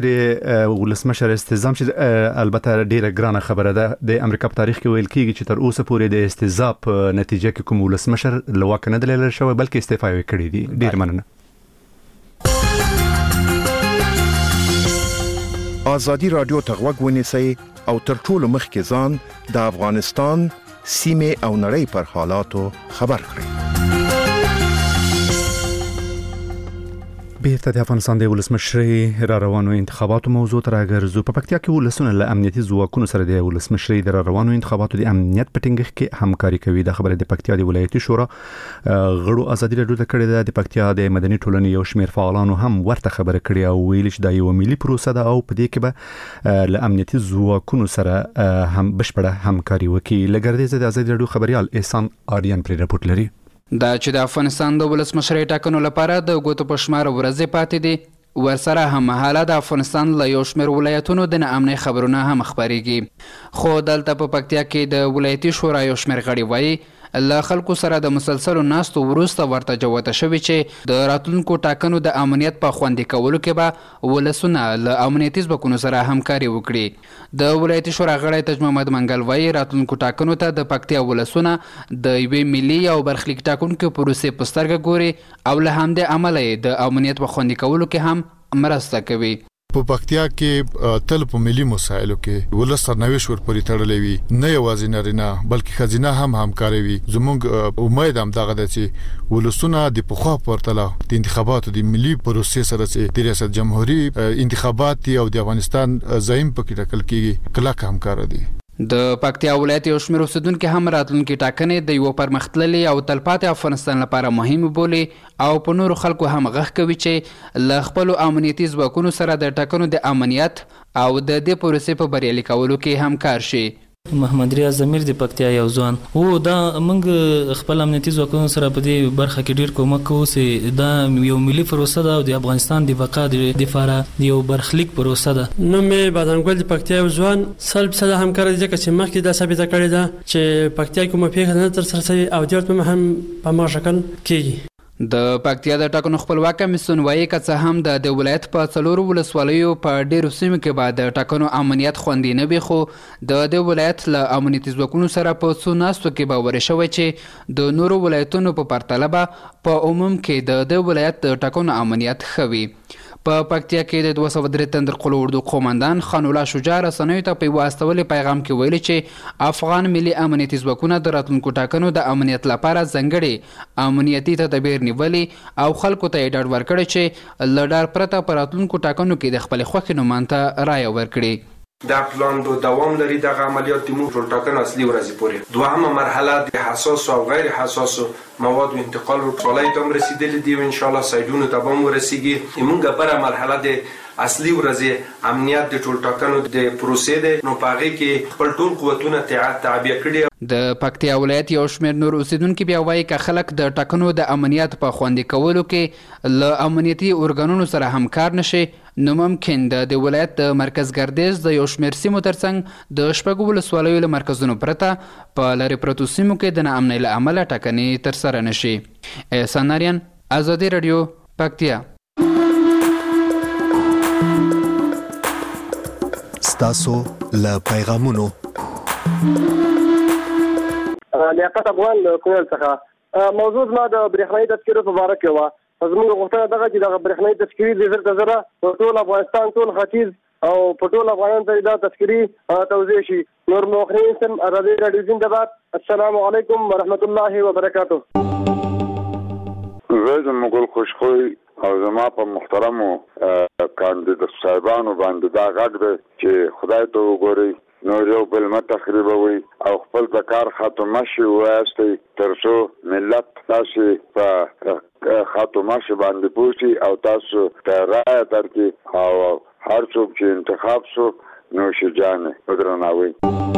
کچېرې ولسمشر استیضاح چې البته ډیره ګرانه خبره ده د امریکا په تاریخ کې ویل کیږي چې تر اوسه پورې د استیضاح په نتیجه کې کوم ولسمشر له واک نه دلل شوی بلکې استعفا یې کړې دي. ډیر مننه. ازادي رادیو ته غوږ ونیسئ او تر ټولو مخکې ځان د افغانستان سیمه او نړۍ پر حالاتو خبر کړئ. بیرته د افغانستان د ولسمشرۍ را روانو انتخاباتو موضوع تر راګرځو. په پکتیا کې ولسونه له امنیتي ځواکونو سره د ولسمشرۍ د را روانو انتخاباتو د امنیت په ټینګښت کې همکاري کوي. د خبره د پکتیا د ولایتي شورا غړو ازادي راډیو ته کړې ده. د پکتیا د مدني ټولنې یو شمېر فعالانو هم ورته خبره کړې او ویل چې دا یو ملي پروسه ده او په دې کې به له امنیتي ځواکونو سره هم بشپړه همکاري وکړي. لګردې د ازادي راډیو خبريال احسان آریان پر رپورټ لري. دا چې د افغانستان د ولسمشرۍ ټاکنو لپاره د ګوتو په شمار ورځې پاتې دي، ورسره هم مهاله د افغانستان له یو شمېر ولایتونو د ناامنۍ خبرونه هم خپرېږي. خو دلته په پکتیا کې د ولایتي شورا یو شمېر غړي وایي له خلکو سره د مسلسلو ناستو وروسته ورته جوته شوي چې د راتلونکو ټاکنو د امنیت په خوندي کولو کې به ولسونه له امنیتي ځواکونو سره همکاري وکړي. د ولایتي شورا غړی تج محمد منګل وایي راتلونکو ټاکنو ته د پکتیا ولسونه د یوې ملي او برخلیک ټاکنکو پروسې په سترګه ګوري او له همدې امله د امنیت په خوندي کولو کې هم مرسته کوي. په پکتیا کې تل په ملي مسایلو کې ولس سرنوشت ورپورې تړلې وي، نه یوازې نارینه بلکې ښځینه هم همکاري وي. زموږ امید هم دغه ده چې ولسونه د پخوا پرتله د انتخاباتو د ملي پروسې سره چې د ریاست جمهوریت انتخابات او د افغانستان زعیم پکې ټاکل کیږي کلک همکار دي. د پکتیا ولایت یو شمېر اوسیدونکو هم راتلونکي ټاکنې د یو پرمختللي او تلپاتې افغانستان لپاره مهمه بولي او په نورو خلکو هم غږ کوي چې له خپلو امنیتي ځواکونو سره د ټاکنو د امنیت او د دې پروسې په بریالي کولو کې همکار شي. محمد ریاض زمیر د پکتیا یو ځوان او دا موږ خپل امنیتي ځواکونو سره په دې برخه کې ډیر کومک کوو چې دا یو ملي پروسه ده او د افغانستان د بقا د لپاره یو برخلیک پروسه ده. نو مې بادنګل د پکتیا یو ځوان سلب سره همکار دي چې مخکې دا ثابته کړې ده چې پکتیا کومه پیښه نه تر سره شي او دیرته هم په ما شکل کېږي. د پکتیا د ټاکنو خپلواک کمیسیون وایي که څه هم د ولایت په څلورو ولسوالیو په ډېرو سیمو کې به د ټاکنو امنیت خوندي نه وي، خو د دې ولایت له امنیتي ځواکونو سره په څو ناستو کې باوري شوی چې د نورو ولایتونو په پرتله به په عموم کې د دې ولایت د ټاکنو امنیت ښه وي. په پکتیا کې د دوه سوه درې تندر قلو اردو قومندان خان الله شجاع رسنیو ته په یوه استولي پیغام کې ویلي چې افغان ملي امنیتي ځواکونه د راتلونکو ټاکنو د امنیت لپاره ځانګړي امنیتي تدابیر نیولي او خلکو ته یې ډاډ ورکړی چې له ډار پرته په راتلونکو ټاکنو کې د خپلې خوښې نومان ته رایه ورکړي. دا پلان دو دوام لري. دغه عملیات د موږ ټاکنو اصلي ورځې پورې. دوهمه مرحله د حساس او غیر حساس مواد انتقال ورټولای ته رسیدلې دی او ان شاء الله سایډونو ته به ورسیږي. موږ بره مرحله د اصلي ورځې امنیت د ټول ټاکنو د پروسې ده نو پاغه کې خپل ټول قوتونه تعبیه کړي. د پکتیا ولایت یو شمېر نور اوسیدونکو بیا وایي که خلک د ټاکنو د امنیت په خوندي کولو کې له امنیتي ارګانونو سره همکار نشي نو ممکن د ولایت د مرکز ګردیز د یو شمېر سیمو ترڅنګ د شپږو ولسوالیو له مرکزونو پرته په لرې پرتو سیمو کې د ناامنۍ له امله ټاکنې ترسره نشي. احسان آریان، ازادي راډیو، پکتیا. ستاسو له پیغامونو لیاقت افغان کویل څخه موضوع ما د برېښنايي تذکرو په اړه کې و. زموږ غوښتنه دغه چې د برېښنايي تذکرې د زر تزره ټول افغانستان ټول ختیځ او په ټول افغانستان ته دا تذکرې توزیع شي. نور مخرین سم ازادي راډیو زنده باد. السلام علیکم ورحمت الله وبرکاته. زه مغول خوشخوي او زما په محترمو کاندید صاحبانو باندې دا غږ دی چې خدای ته وګورئ نور یو بل مه تخریبوي او خپل د کار خاتمه شي وایاستئ تر څو ملت تاسې په خاتمه شي باندې پوه شي او تاسو ته رایه درکړي او هر څوک چې انتخاب شو نوش جانې ودرناوي.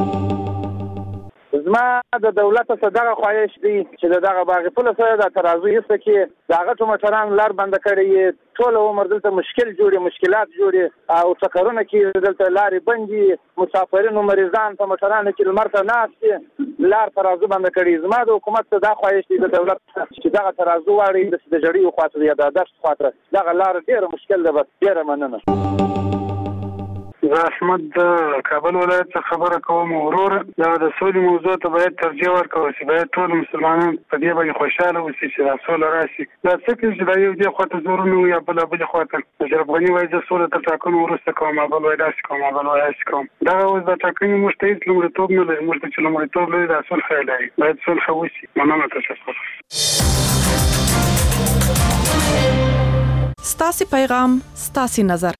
زما د دولت څخه دغه خواهش دی چې دغه باغ پوله سره د ترازو هیڅ کې دغه ټومټران لار بند کړي ټول عمر دلته مشکل جوړي مشکلات جوړي او څکرونه کې دلته لارې بندي مسافرینو مریضان ته موټرانو کې لمرته ناشته لار ترازو بند کړي. زما د حکومت څخه دا خواهش دی د دولت چې دغه ترازو واړي د جړیو خاطر یا د دښت خاطر دغه لار ډیره مشکل ده. بس ډیره مننه. زه احمد د کابل ولایت څخه خبره کوم. ورور دا د سولې موضوع ته باید ترجیح ورکړو چې باید ټول مسلمانان په دې باندې خوشاله اوسي چې دا سوله راشي. دا څه کې چې دا یو دې خواته زورونه وي یا بل بل خواته اشرف غني وایي زه سوله تر ټاکنو وروسته کوم، بل وایي داسې کوم، بل وایي داسې کوم. دا اوس د ټاکنې موږ ته هېڅ لومړیتوب نه لري. موږ ته چې لومړیتوب لري دا صلح لري، باید صلح وشي. مننه. تشکر. ستاسو پیغام ستاسو نظر.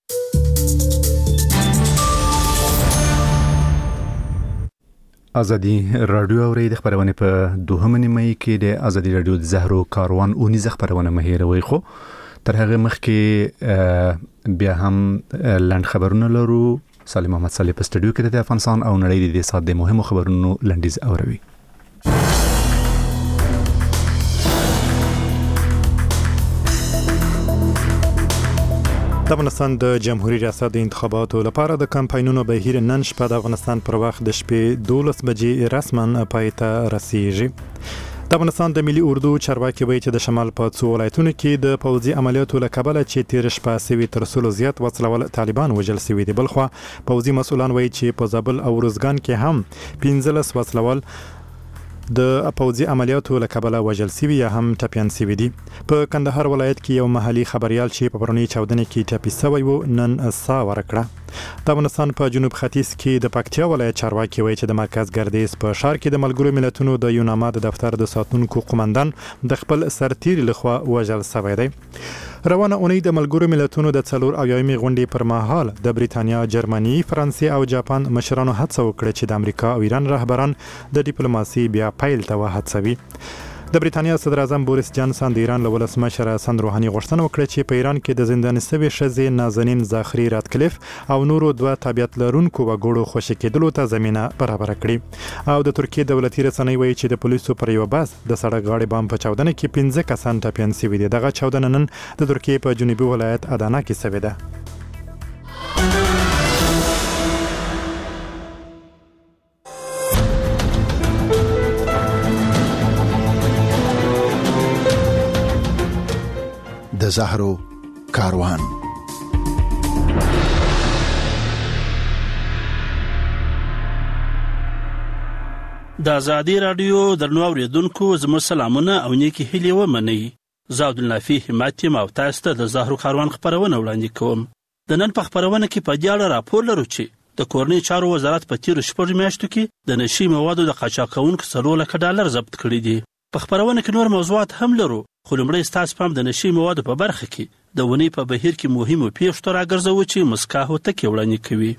ازادي رادیو اوري د خبرونه په دوهمه نیمه کې د ازادي رادیو د زهرو کاروان اونیزه خبرونه مهیروي خو تر هغه مخکې بیا هم لاند خبرونه لرو. سالم محمد صالح په استودیو کې د افغانستان او نړۍ د سات د مهمو خبرونو لنډیز اوروي. د افغانستان د جمهوریت ریاست د انتخاباتو لپاره د کمپاینونو بهیر نن شپه د افغانستان پر وخت د شپې دولس بجې رسماً پای ته رسیږي. د افغانستان د ملي اردو چارواکي وایي چې د شمال په څو ولایتونو کې د پوځي عملیاتو له کبله چې تیر شپه سوي تر سلو زیات وسلوال طالبان وژل شوي دي. بلخوا پوځي مسؤلان وایي چې په زابل او روزګان کې هم پنځلس وسلوال د پوځي عملیاتو له کبله وژل شوي یا هم ټپیان شوي دي. په کندهار ولایت کې یو محلي خبريال چې په پرونی چاودنې کې ټپي شوی و نن سا ورکړه. د افغانستان په جنوب ختیځ کې د پکتیا ولایت چارواکي وایي چې د مرکز ګردیز په ښار کې د ملګرو ملتونو د یوناما د دفتر د ساتونکو قومندان د خپل سرتیري لخوا وژل شوی دی. روانه اونۍ د ملګرو ملتونو د څلور اویایم غونډې پر مهال د بریتانیا، جرمني، فرانسې او جاپان مشرانو هڅه وکړه چې د امریکا او ایران رهبران د ډیپلوماسي بیا پیل ته وهڅوي. د بریتانیا صدر اعظم بوریس جانسن د ایران له ولسمشر حسن روحاني غوښتنه وکړه چې په ایران کې د زنداني شوې ښځې نازنین زاخري راتکلیف او نورو دوه تابعیت لرونکو وګړو خوشي کېدلو ته زمینه برابر کړي. او د ترکیې دولتي رسنۍ وایي چې د پولیسو پر یو باس د سړک غاړې بم په چاودنه کې پنځه کسان ټپیان شوي دي. دغه چاودنه نن د ترکیې په جنوبي ولایت ادانا کې شوې ده. د زهرو کاروان. د ازادي رادیو درنو اوریدونکو زموږ سلامونه او نیکی هیلې ومنئ. زه عبدالنافي همت یم او تاسو ته د زهرو کاروان خبرونه وړاندې کوم. د نن په خبرونه کې په دې اړه راپور لرو چې د کورنۍ چارو وزارت په تیرو شپږو میاشتو کې د نشي موادو د قاچاق کوونکو څلور لکه ډالر ضبط کړي دي. په خبرونه کې نور موضوعات هم لرو، خو لومړی ستاسو پام د نشي موادو په برخه کې د ونې په بهیر کې مهمو پیښو ته راګرځوو چې مسکا هوتکې وړاندې کوي.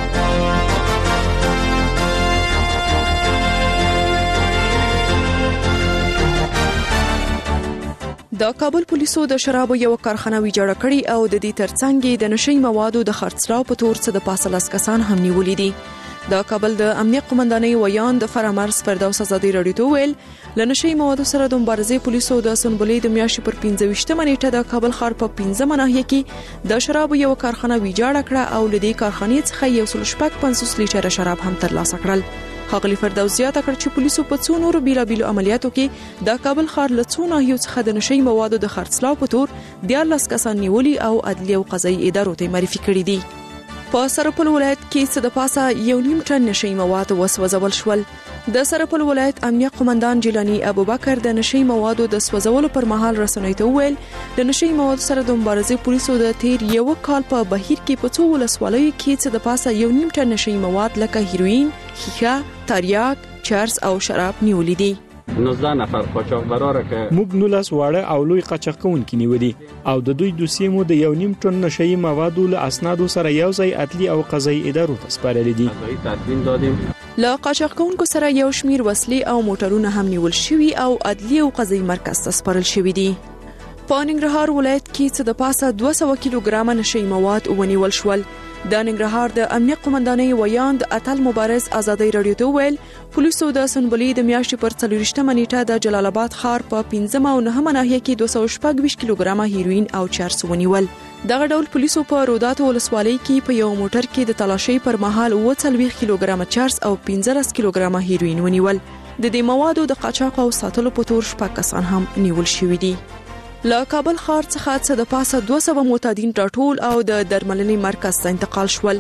د کابل پولیسو د شرابو یو کارخانه ویجاړه کړې او د دې ترڅنګ د نشي موادو د خرڅلاو په تور څه د پاسلس کسان هم نیولې دي. د کابل د امنیت قومندانۍ ویان د فرامرز فردوس ازادي رادیو ته ویل لنشي موادو سره د مبارزې پولیسو د سنبلې د میاشتې پر پنځه ویشتمه نیټه د کابل ښار په پنځمه ناحیه کې د شرابو یو کارخانه ویجاړه کړه او له دې کارخانې څخه یو سل شپږ پنځوس لیټره شراب هم ترلاسه کړل. ښاغلي فردوس زیاته کړ چې پولیسو په څو نورو بیلابیلو عملیاتو کې د کابل ښار له څو ناحیو څخه د نشي موادو د خرڅلاو په تور دیارلس کسان نیولي او عدلي او قضایي ادارو ته معرفي کړي دي. په سرپل ولایت کې څه د پاسه یو نیم ټن نشي مواد وسوځول شول. د سرپل ولایت امنیت قومندان جیلانی ابوبکر د نشي موادو د سوځولو پر مهال رسنۍ ته ویل د نشي موادو سره د مبارزې پولیسو د تیر یو کال په بهیر کې په څو ولسوالیو کې څه د پاسه یو نیم ټن نشي مواد لکه هیروین، خیخه، تریاک، چرس او شراب نیولې دي. نوزده نفر قاچاقبرا را که موږ نولس واړه او لوی قاچاقونکي نیولي او د دوی دوسیې مو د یو نیم ټن نشي موادو له اسنادو سره یو ځای عدلي او قضایي ادارو ته سپارلي دي. له قاچاقونکو سره یو شمیر وسلې او موټرونه هم نیول شوي او عدلي او قضایي مرکز ته سپارل شوي دي. په ننګرهار ولایت کې څه د پاسه دوه سوه کیلوګرامه نشي مواد ونیول شول. د ننګرهار د امنیت قومندانۍ ویان د اتل مبارز ازادي رادیو ته ویل پولیسو د سنبلې د میاشتې پر څلوېښتمه نیټه د جلال آباد ښار په پنځمه او نهمه ناحیه کې دوه سوه شپږ ویشت کیلوګرامه هیروین او چرس ونیول. دغه ډول پولیسو په روداتو ولسوالۍ کې په یو موټر کې د تلاشۍ پر مهال اووه څلوېښت کیلوګرامه چرس او پنځلس کیلوګرامه هیروین ونیول. د دې موادو د قاچاق او ساتلو په تور شپږ کسان هم نیول شوي دي. له کابل ښار څخه څه د پاسه دوه سوه معتادین راټول او د درملنې مرکز ته انتقال شول.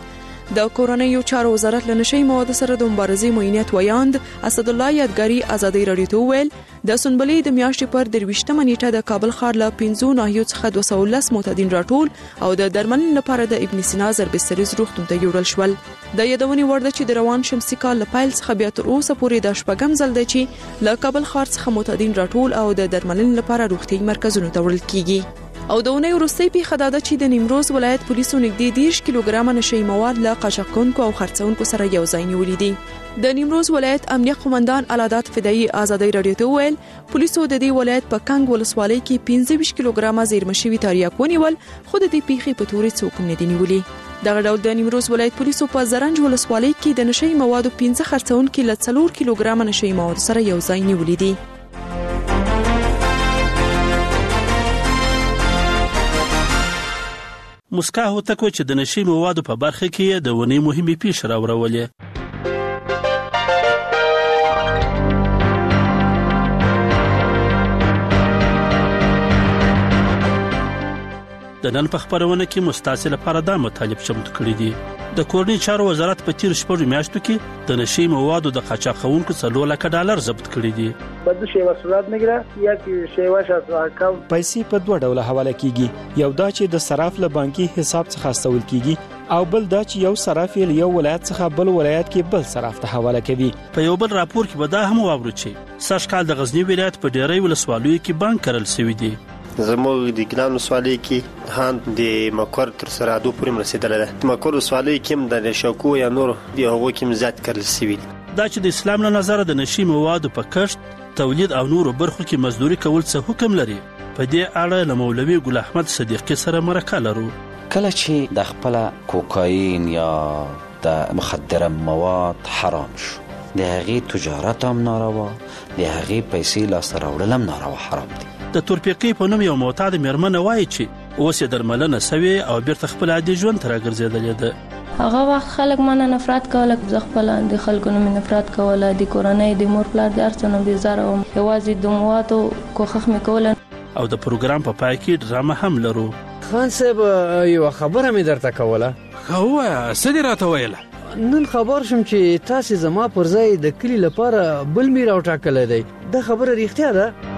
د کورنیو چارو وزارت له نشي موادو سره د مبارزې معینیت ویاند اسد الله یادګاری ازادي رادیو ته ویل د سنبلې د میاشتې پر درویشتمه نیټه د کابل ښار له پنځو ناحیو څخه دوه سوه ولس معتادین راټول او د درملنې لپاره د ابن سینا زربستریز روغتون ته یوړل شول. د یادونې وړ ده چې د روان شمسي کال له پیل څخه بیا تر اوسه پورې د شپږم ځل دی چې له کابل ښار څخه معتادین راټول او د درملنې لپاره روغتي مرکزونو ته وړل کیږي. او د اونۍ وروستۍ پیښه دا ده چې د نیمروز ولایت پولیسو نږدې دېرش کیلوګرامه نشئی مواد له قاچاق کوونکو او خرڅونکو سره یو ځای نیولي دي. د نیمروز ولایت امنیه قومندان علادات فدایي ازادي رادیو ته ویل پولیسو د دې ولایت په کنګ ولسوالۍ کې پنځه ویشت کیلوګرامه زیرمه شوي تریاک ونیول خو د دې پیښې په تورې څوک نه دي نیولي. دغه ډول د نیمروز ولایت پولیسو په زرنج ولسوالۍ کې د نشئی موادو پنځه خرڅونکي له څلور کیلوګرامه نشئی مواد سره یو ځای نیولي دي. مسکا هوتک چې د نشي موادو په برخه کې د ونې مهمه پیښه راوړولې. د نن په خبرونه کې مستعصل لپاره دا مطالب چمتو کړی دي. د کورنۍ چارو وزارت په تیر شپږ میاشتو کې د نشي موادو د قاچاقونکو څلور لک ډالر ضبط کړی دي. بدو شیوا صورت میګره یا کې شیوا شاسو اکاونټ پیسې په دوه ډوله حواله کیږي. یو دا چې د صراف له بانکي حساب څخه استول کیږي او بل دا چې یو صراف یو ولایت څخه بل ولایت کې بل صراف ته حواله کوي. په یو بل راپور کې به دا هم واورو چې سږ کال د غزنی ولایت په ډیری ولسوالیو کې بانک کرل شوی دی. زموږ د ګلان وسوالۍ کې هان د مکر تر سرادو پورې رسیدل ده. مکر وسوالۍ کې د شوکو یا نور دی هغه کې زیات کړل شوی دی. دا چې د اسلام له نظر د نشي موادو په کښت تولید او نورو برخو کې مزدوري کول څه حکم لري. په دې اړه له مولوي ګل احمد صدیقي سره مرکه لرو. کله چې د خپل کوکاین یا د مخدره مواد حرام شو د هغې تجارت هم ناروا د هغې پیسې لاسته راوړل هم ناروا حرام دي. د تورپیکۍ په نوم یو معتاد میرمن وایي چې اوس یې درملنه سوي او بیرته خپل عادي ژوند ته راګرځېدلې ده. هغه وخت خلک مانه نفرت کوله، زه خپل د خلکو نه نفرت کوله، د کورنۍ د مور پلار د هر څه نه بیزاره وم، یوازې د موادو کوښښ مې کوله. او د پروګرام په پای کې ډرامه هم لرو. خان صاحب یو خبره مې درته کوله. هو څه دې راته ویله؟ نن خبر شم چې تاسو زما پر ځای د کلی لپاره بل میر او ټاکل دی. دا خبره ریښتیا ده؟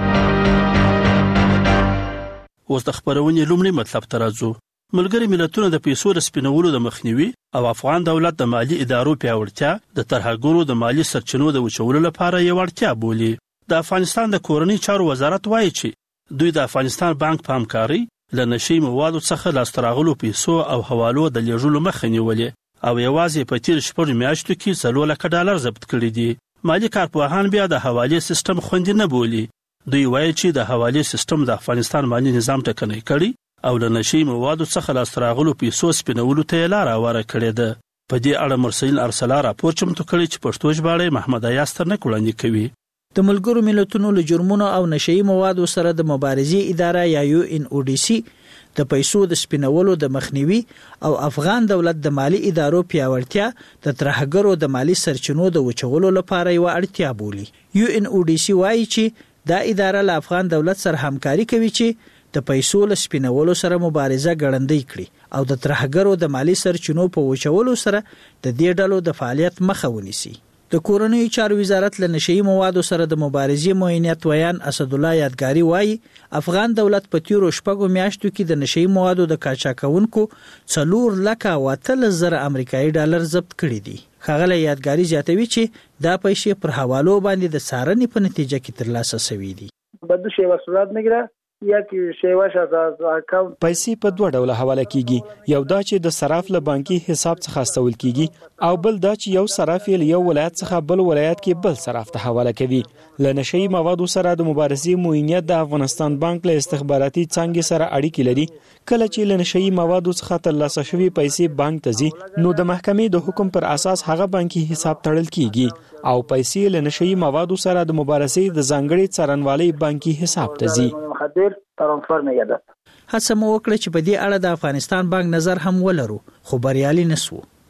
اوس د خبرونې لومړی مطلب ته راځو. ملګري ملتونه د پیسو د سپینولو د مخنیوي او افغان دولت د مالی ادارو پیاوړتیا د ترهګرو د مالی سرچینو د وچولو لپاره یو اړتیا بولي. د افغانستان د کورنۍ چارو وزارت وایي چې دوی د افغانستان بانک په همکاري له نشي موادو څخه لاسته راغلو پیسو او حوالو د لیږلو مخه نیولې او یوازې په تیر شپږ میاشتو کې څلور لک ډالر ضبط کړي دي. مالی کارپوهان بیا د حوالې سیستم خوندي نه بولي. دوی وایي چې د حوالې سیستم د افغانستان مالی نظام ټکنی کړي او له نشي موادو څخه لاسته راغلو پیسو سپینولو ته لار هواره کړې ده. په دې اړه مرسل ارسلا راپور چمتو کړی چې پښتو ژباړه محمد ایاز تر نه وړاندې کوي. د ملګرو ملتونو له جرمونو او نشئی موادو سره د مبارزې اداره یا یو ان او ډي سي د پیسو د سپینولو د مخنیوي او افغان دولت د مالی ادارو پیاوړتیا د ترهګرو د مالی سرچینو د وچولو لپاره یو اړتیا بولي. یو ان او ډي سي وایي چې دا اداره له افغان دولت سره همکاري کوي چې د پیسو له سپینولو سره مبارزه ګړندۍ کړي او د ترهګرو د مالی سرچینو په وچولو سره د دې ډلو د فعالیت مخه ونیسي. د کورنۍ چارو وزارت له نشئی موادو سره د مبارزې معینیت ویان اسد الله یادګاری وایي افغان دولت په تیرو شپږو میاشتو کې د نشئی موادو د قاچاقونکو څلور لک او اتلس زره امریکایي ډالر ضبط کړي دي. ښاغلی یادګاری زیاتوي چې دا پیسې پر حوالو باندې د څارنې په نتیجه کې ترلاسه شوي دي. بدو شیوا صورت میګره یا کې شیوا شاسو اکاونټ پیسې په دوه ډوله حواله کیږي. یو دا چې د صراف له بانکي حساب څخه استول کیږي او بل دا چې یو صراف یو ولایت څخه بل ولایت کې بل صراف ته حواله کوي. له نشئی موادو سره د مبارزې معینیت د افغانستان بانک له استخباراتي څانګې سره اړیکې لري. کله چې له نشئی موادو څخه ترلاسه شوی پیسې بانک ته ځي نو د محکمې د حکم پر اساس هغه بانکي حساب تړل کیږي او پیسې له نشئی موادو سره د مبارزې د ځانګړي څارنوالۍ بانکي حساب ته ځي. مخدر ترانسفر نه یاده هڅه مو وکړه چې په دې اړه د افغانستان بانک نظر هم ولرو خو بریالي نسو.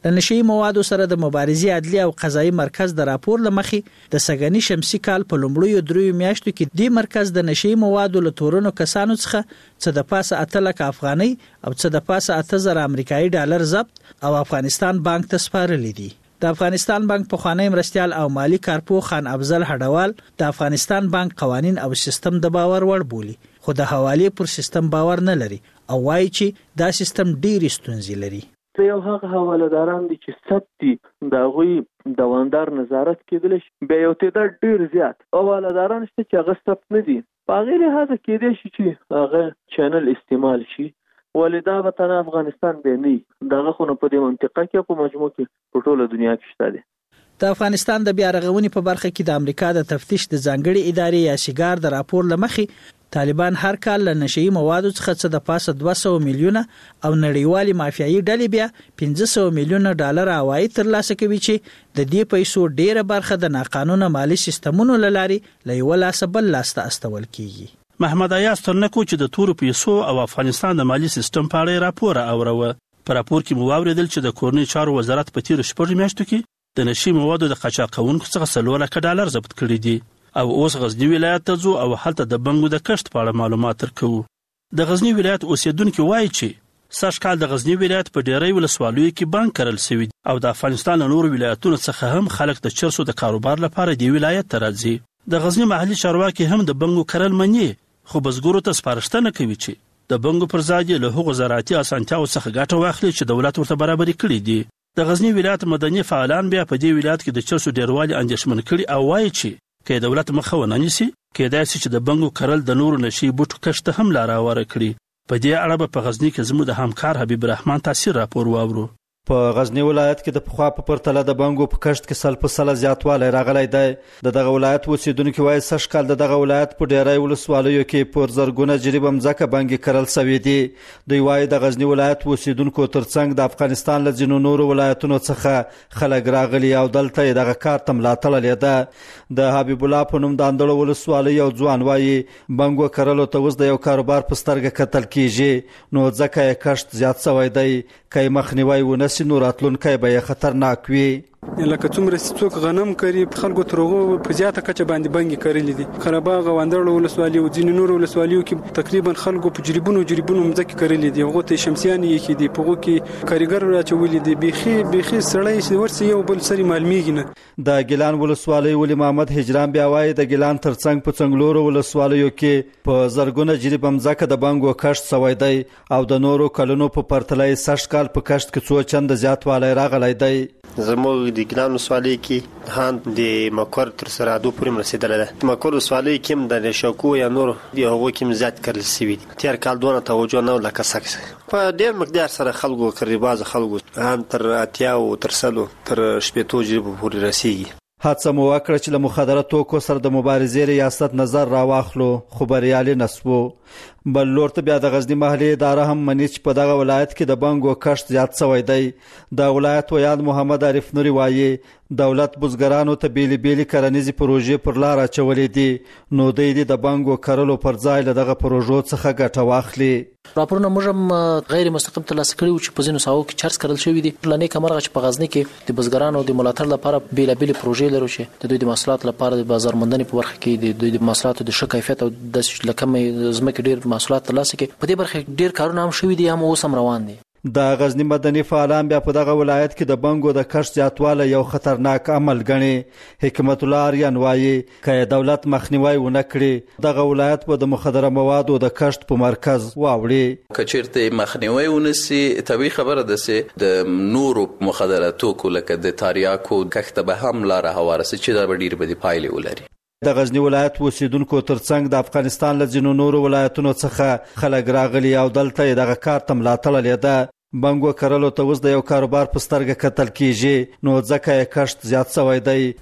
د نشي موادو سره د مبارزې عدلي او قضایي مرکز د راپور لمخې د سګنی شمسي کال په لومړیو دریو میاشتو کې د مرکز د نشي موادو له تورونو کسانو څخه څه د پاسه اته لک افغاني او څه د پاسه اته زره امریکایي ډالر ضبط او افغانستان بانک ته سپارلي دي. د افغانستان بانک په خوانی مرستيال او مالی کارپو خان افضل هډوال د افغانستان بانک قوانين او سیستم د باور وړ بولی، خو د حواله پر سیستم باور نه لري او وایي چې دا سیستم ډیر ستونزې لري. یو هغه حوالداران دي چې ثبت دي د غوي دوامدار نظارت کېدل شي به یو تعداد ډیر زیات حوالداران شته چې هغه ثبت نه دي په غیر هغه کېدل شي چې هغه چینل استعمال شي ولدا به تر افغانستان به نه دغه خو په دې منطقه کې په مجموع کې په ټوله دنیا کې شته دي. د افغانستان د بیا رغونې په برخه کې د امریکا د تفتیش د ځانګړي ادارې یا شګار د راپور لمخې طالبان هر کال له نشئی موادو څخه څه د پاسه دوه سوه میلیونه او نړیوالي مافیایي ډلې بیا پنځه سوه میلیونه ډالر عواید ترلاسه کوي چې د دې پیسو ډیره برخه د ناقانونه مالی سیستمونو لاري له یو لاس بل لاس ته استول کیږي. محمد ایاز ترنکو چې د تورو پیسو او افغانستان د مالی سیستم په اړه راپور اوروه. په راپور کې مو واوریدل چې د کورنۍ چارو وزارت په تیر شپږ میاشتو کې د نشي موادو د قاچاقونکو څخه څلور لک ډالر ضبط کړي دي او اوس غزنی ولایت ته ځو او هلته د بنګو د کښت په اړه معلومات ترکو. د غزنی ولایت اوسیدونکو وایي چې سږ کال د غزنی ولایت په ډیری ولسوالیو کې بانک کرل شوی او د افغانستان له نورو ولایتونو څخه هم خلک د چرسو د کاروبار لپاره دی ولایت ته راځي. د غزنی محلي چارواکي هم د بنګو کرل مني خو بزګرو ته سپارښتنه کوي چې د بنګو پر ځای له هغو زراعتي اسانتیاو څخه ګټه واخلي چې دولت ورته برابري کړي دي. د غزنی ولایت مدني فعالان بیا په دې ولایت کې د چرسو ډیروالي اندېښمن کړي او وایي چې کې دولت مخه ونه نیسي کېدای شي چې د بنګو کرل د نورو نشي بوټو کښت هم لاره وره کړي. په دې اړه په غزنی کې زموږ د همکار حبیب الرحمن تاثیر راپور واورو. په غزنی ولایت کې د پخوا په پرتله د بنګو په کښت کې سل په سل زیاتوالی راغلی دی. د دغه ولایت اوسیدونکو وایي سږ کال د دغه ولایت په ډیری ولسوالیو کې پر زرګونه جریبه مځکه بنګې کرل سوي دي. دوی وایي د غزنی ولایت اوسیدونکو ترڅنګ د افغانستان له ځینو نورو ولایتونو څخه خلک راغلي او دلته یې دغه کار ته ملا تړلې ده. د حبیب الله په نوم د اندړو ولسوالۍ یو ځوان وایي بنګو کرلو ته اوس د یو کاروبار په سترګه کتل کیږي نو ځکه یې کښت زیات سوی دی. که یې مخنیوی ونه سي نو راتلونکی به یې خطرناک وي. لکه څومره چې څوک غنم کوي خلکو تر هغو په زیاته کچه باندې بنګې کرلې دي. قرهباغ او اندړو ولسوالۍ او ځینې نورو ولسوالیو کې تقریبا خلکو په جریبونو جریبونو مځکې کرلې دي. هغو ته شمسیان یې ایښي دي په هغو کې کاریګر راچولي دي. بیخي بیخي سړی چې ورسې یو بل سرې معلومیږي نه. د ګیلان ولسوالۍ ولي محمد هجران بیا وایي د ګیلان ترڅنګ په څنګلورو ولسوالیو کې په زرګونه جریبه مځکه د بنګو کښت سوی دی او د نورو کلونو په پرتله یې سږ کال په کښت کې څو چنده زیاتوالی راغلی دی. زموږ د ګیلان ولسوالۍ کې هان د مکور تر سرادو پورې رسیدلې ده. مکور ولسوالۍ کې هم د شوکو یا نور دی هغو کې هم زیات کرل شوي دي. تېر کال دونه توجه نه وه لکه سږ په ډېر مقدار سره خلکو قریبازه خلکو هان تر اتیاو تر سلو تر شپېتو جریبو پورې رسیږي. هڅه مو وکړه چې له مخدره توکو سره د مبارزې ریاست نظر راواخلو خو بریالي نه سوو. بل لور ته بیا د غزنی محلي اداره هم مني چې په دغه ولایت کې د بنګو کښت زیات سوی دی. د ولایت ویان محمد عارف نوري وایي دولت بزګرانو ته بیلې بیلې کرنیزې پروژې پر لار اچولې دي نو دوی د بنګو کرلو پر ځای له دغه پروژو څخه ګټه واخلي. راپورونه موږ هم غیر مستقیم ترلاسه کړي چې په ځینو ساحو کې چرس کرل شوی دي. لنې کمرغه چې په غزنی کې د بزګرانو د ملاتړ لپاره بیلې بیلې پروژې لرو چې د دوی د محصولاتو لپاره د بازار موندنې په برخه کې د دوی د محصولاتو د ښه کیفیت او د لکمې زمکه ډیر محصولات ترلاسه کړي. په دې برخه ډیر کارونه هم شوي دي هم اوس هم روان دي. د غزنی مدني فعالان بیا په دغه ولایت کې د بنګو د کښت زیاتوالی یو خطرناک عمل ګڼي. حکمت الله آریان وایي که دولت مخنیوی ونه کړي دغه ولایت به د مخدره موادو د کښت په مرکز واوړي. که چیرته مخنیوی ونه سي طبیعي خبره ده چې د نورو مخدره توکو لکه د تاریاکو کښت به هم لاره هواره سي چې دا به ډېرې بدې پایلې ولري. د غزنی ولایت اوسیدونکو ترڅنګ د افغانستان له ځینو نورو ولایتونو څخه خلک راغلي او دلته یې دغه کار ته ملا تړلې ده. بنګو کرلو ته اوس د یو کاروبار په سترګه کتل کیږي نو ځکه یې کښت زیات سوی دی.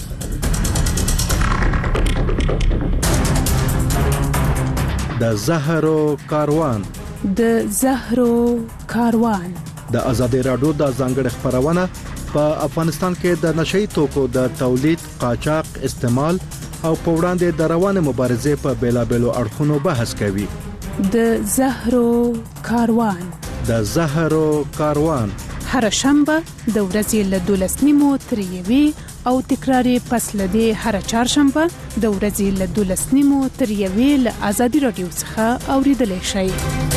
د زهرو کاروان د زهرو کاروان د ازادي راډیو د ځانګړي خبرونه په افغانستان کې د نشئی توکو د تولید، قاچاق، استعمال او په وړاندې د روانه مبارزې په بیلابېلو اړخونو بحث کوي. د زهرو کاروان د زهرو کاروان هر شنبه د ورځې له دولس نیمو تر یوې او تکراري پس له دې هر چهارشنبه د ورځې له دولس نیمو تر یوې له آزادي رادیو څخه اوریدلای شئ.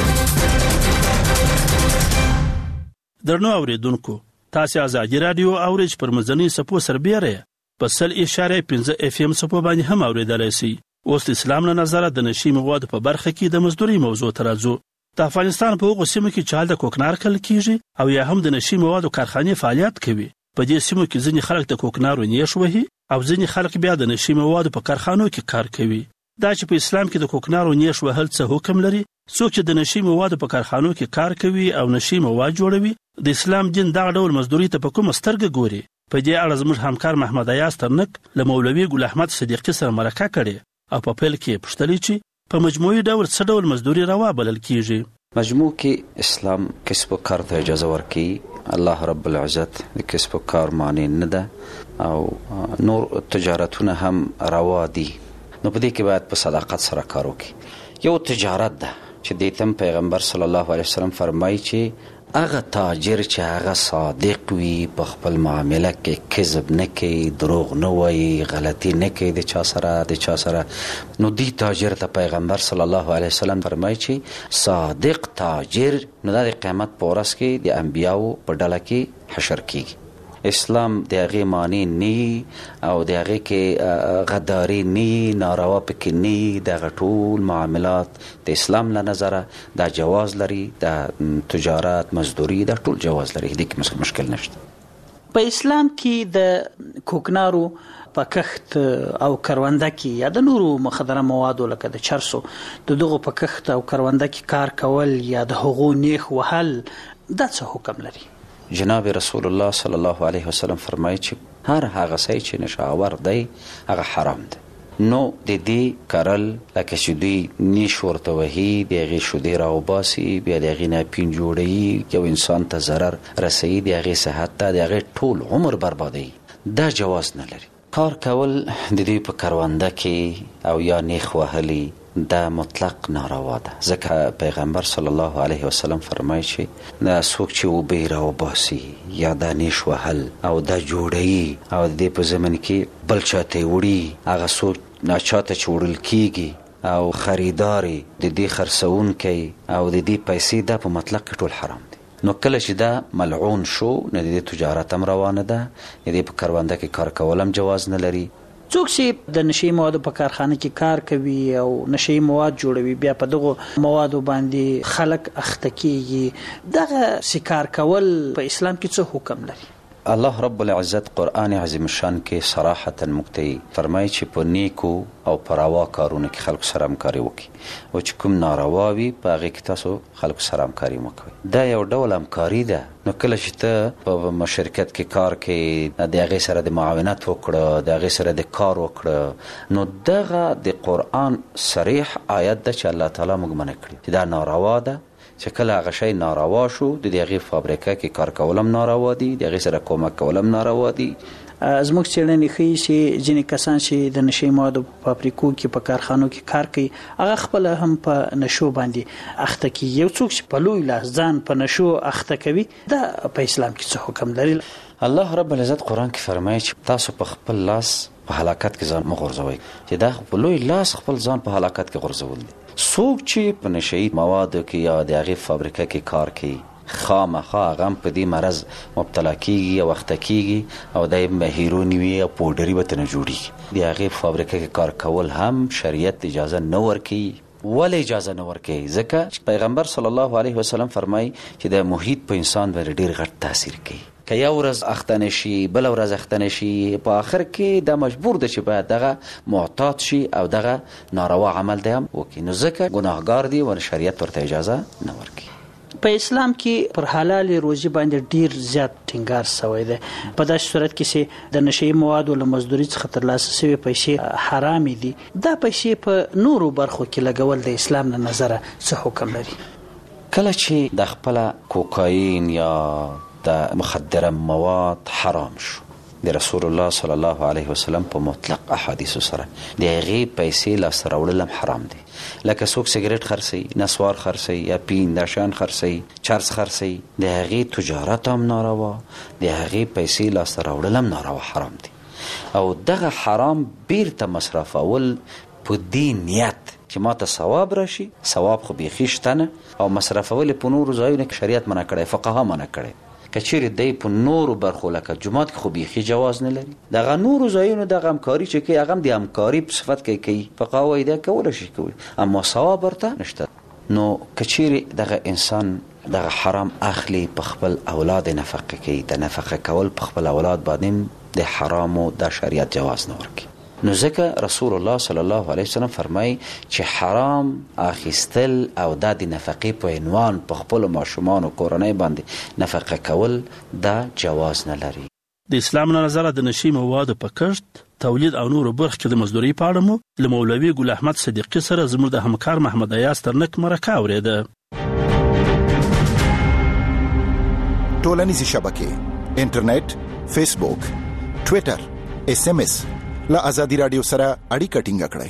درنو اوریدونکو، تاسو آزادي رادیو اورېج پر مزنی سپو سربېره په سل اشاره پنځه اف ام سپو باندې هم اوریدلای شئ. اوس د اسلام له نظره د نشي موادو په برخه کې د مزدوري موضوع ترازو. د افغانستان په هغو سیمو کې چې هلته کوکنار کل کیږي او یا هم د نشي موادو کارخانې فعالیت کوي. په دې سیمو کې ځینې خلک د کوکنارو نیش وهي او ځینې خلک بیا د نشي موادو په کارخانو کې کار کوي. دا چې په اسلام کې د کوکنارو نیش وهل څه حکم لري، څوک چې د نشي موادو په کارخانو کې کار کوي او نشي مواد جوړوي، د اسلام دین دغه ډول مزدوري ته په کومه سترګه ګوري؟ په دې اړه زموږ همکار محمد ایاز ترنک له مولوي ګل احمد صدیقي سره مرکه کړې او په پیل کې پوښتنه چې په مجموعي ډول څه ډول مزدوري روا بلل کیږي. مجموع کې اسلام کسب و کار ته اجازه ورکوي. الله رب العزت د کسب و کار معنی نه ده او نور تجارتونه هم روا دي، نو په دې کې باید په صداقت سره کار وکړي. یو تجارت ده چې د تم پیغمبر صلی الله علیه وسلم فرمایي چې هغه تاجر چې هغه صادق وي، په خپل معامله کې کذب نه کوي، دروغ نه وایي، غلطي نه کوي د چا سره د چا سره، نو دی تاجر ته پیغمبر صلی الله علیه وسلم فرمایي چې صادق تاجر نو د قیامت په ورځ کې د انبیاو په ډله کې حشر کیږي. اسلام د هغې معنی نه او د هغې کې غداري نه، ناروا پکې نه، د هغه ټول معاملات د اسلام له نظره دا جواز لري، د تجارت مزدوري دا ټول جواز لري، دې کې مشکل نشته. په اسلام کې د کوکنارو په کښت او کرونده کې یا د نورو مخدره موادو لکه د چرسو د دغو په کښت او کرونده کې کار کول یا د هغو نیخ وهل دا څه حکم لري؟ جناب رسول الله صلی الله علیه وسلم فرمایي چې هر هغه څه چې نشاور دی هغه حرام دی. نو د دې کرل لکه چې دوی نیش ورته وهي، د هغې شودې راوباسي، بیا د هغې نه پین جوړوي، یو انسان ته ضرر رسوي، د هغې صحت ته د هغې ټول عمر بربادوي، دا جواز نه لري. کار کول د دوی په کرونده کې او یا نیخ وهلي دا مطلق ناروا ده، ځکه پیغمبر صلی الله علیه وسلم فرمایي چې دا څوک چې اوبه راوباسي یا دا نیش وهل او دا جوړوي او د دې په ضمن کې بل چاته وړي، هغه څوک ناچاته چې وړل کیږي او خریداري د دې خرڅونکی او د دې پیسې دا په مطلق کې ټول حرام دي. نو کله چې دا ملعون شو نو د دې تجارت هم روانه ده، د دې په کرونده کې کار کول هم جواز نه لري. څوک چې د نشي موادو په کارخانه کې کار کوي او نشي مواد جوړوي، بیا په دغه موادو باندې خلک اخته کیږي، دغه سکار کول په اسلام کې څه حکم لري؟ الله رب العزت قرآن عظیم شان کې صراحتا مکتئی فرمایي چې په نیکو او په روا کارونو کې خلکو سره همکاري وکړي او چې کوم ناروا وي په هغې کې تاسو خلکو سره همکاري مه کوئ. دا یو ډول همکاري ده. نو کله چې ته په شرکت کې کار کې د هغې سره د معاونت وکړه، د هغې سره د کار وکړه، نو دغه د قرآن صریح آیت ده چې الله تعالی موږ منع کړي چې دا ناروا ده، چې کله هغه شی ناروا شو د هغې فابریکه کې کار کول هم ناروا دي، د هغې سره کومک کول هم ناروا دي. زموږ څېړنې ښیي چې ځینې کسان چې د نشي موادو په فابریکو کې په کارخانو کې کار کوي هغه خپله هم په نشو باندې اخته کیږي. یو څوک چې په لوی لاس ځان په نشو اخته کوي، دا په اسلام کې څه حکم لري؟ الله رب العزت قرآن کې فرمایي چې تاسو په خپل لاس په هلاکت کې ځان مه غورځوئ، چې دا په لوی لاس خپل ځان په هلاکت کې غورځول دي. څوک چې په نشهیي موادو کې یا د هغې فابریکه کې کار کوي خامخا هغه هم په دې مرض مبتلا کیږي او اخته کیږي او د هیروني وي او پوډري به ترنه جوړېږي. د هغې فابریکه کې کار کول هم شریعت اجازه نه ورکوي. ولې اجازه نه ورکوي؟ ځکه چې پیغمبر صلی الله علیه وسلم فرمایي چې د محیط په انسان باندې ډېر غټ تاثیر کوي. که یو ورځ اخته نشي، بله ورځ اخته نشي، په آخر کې دا مجبور ده چې باید دغه معتاد شي او دغه ناروا عمل دی هم وکړي. نو ځکه ګناهګار دی او شریعت ورته اجازه نه ورکوي. په اسلام کې پر حلال روزي باندې ډیر زیات ټینګار شوی دی. په داسې صورت کې چې د نشي موادو له مزدوري څخه ترلاسه شوی پیسې حرام دي، دا پیسې په نورو برخو کې لګول د اسلام له نظره څه حکم لري؟ کله چې د خپل کوکاین یا د مخدره مواد حرام شو، د رسول الله صلی الله علیه وسلم په مطلق احادیث سره د هغه پیسې لاس راوړل حرام دي. لکه څوک سیګریټ خرڅي، نسوار خرڅي، یا پین داشان خرڅي، چرس خرڅي، د هغه تجارت هم ناروا، د هغه پیسې لاس راوړل هم ناروا حرام دي. او دغه حرام بیرته مصرفول په دې نیت چې ماته ثواب راشي، ثواب خو بیخي شته نه، او مصرفول په نورو ځایونو کې شریعت منع کړی، فقها منع کړی. کچېرې دی په نورو برخو لکه جومات کې خو بیخي جواز نه لري، دغه نورو ځایونو دغه همکاري چې کوي هغه هم د همکاري په صفت کې کوي، فقها وایي دا کولی شي کوي، اما ثواب ورته نشته. نو کچېرې دغه انسان دغه حرام اخلي، په خپل اولاد نفقه کوي، د نفقه کول په خپل اولاد باندې د حرامو د شریعت جواز نه ورکوي. نو ځکه رسول الله صلی الله علیه وسلم فرمایي چې حرام اخیستل او د نفقې په عنوان په خپل ماشومان او کورنۍ باندې نفقه کول دا جواز نه لري. د اسلام نظر د نشي موادو په کښت، تولید او نورو برخو کې د مزدوري په اړه مو له مولوي ګل احمد صدیقي سره زموږ د همکار محمد ایاز ترنک مرکه اورېده. ټولنیزې شبکې، انټرنیټ، فیسبوک، ټویټر، اس ام اس له ازادي رادیو سره اړیکه ټینګه کړئ.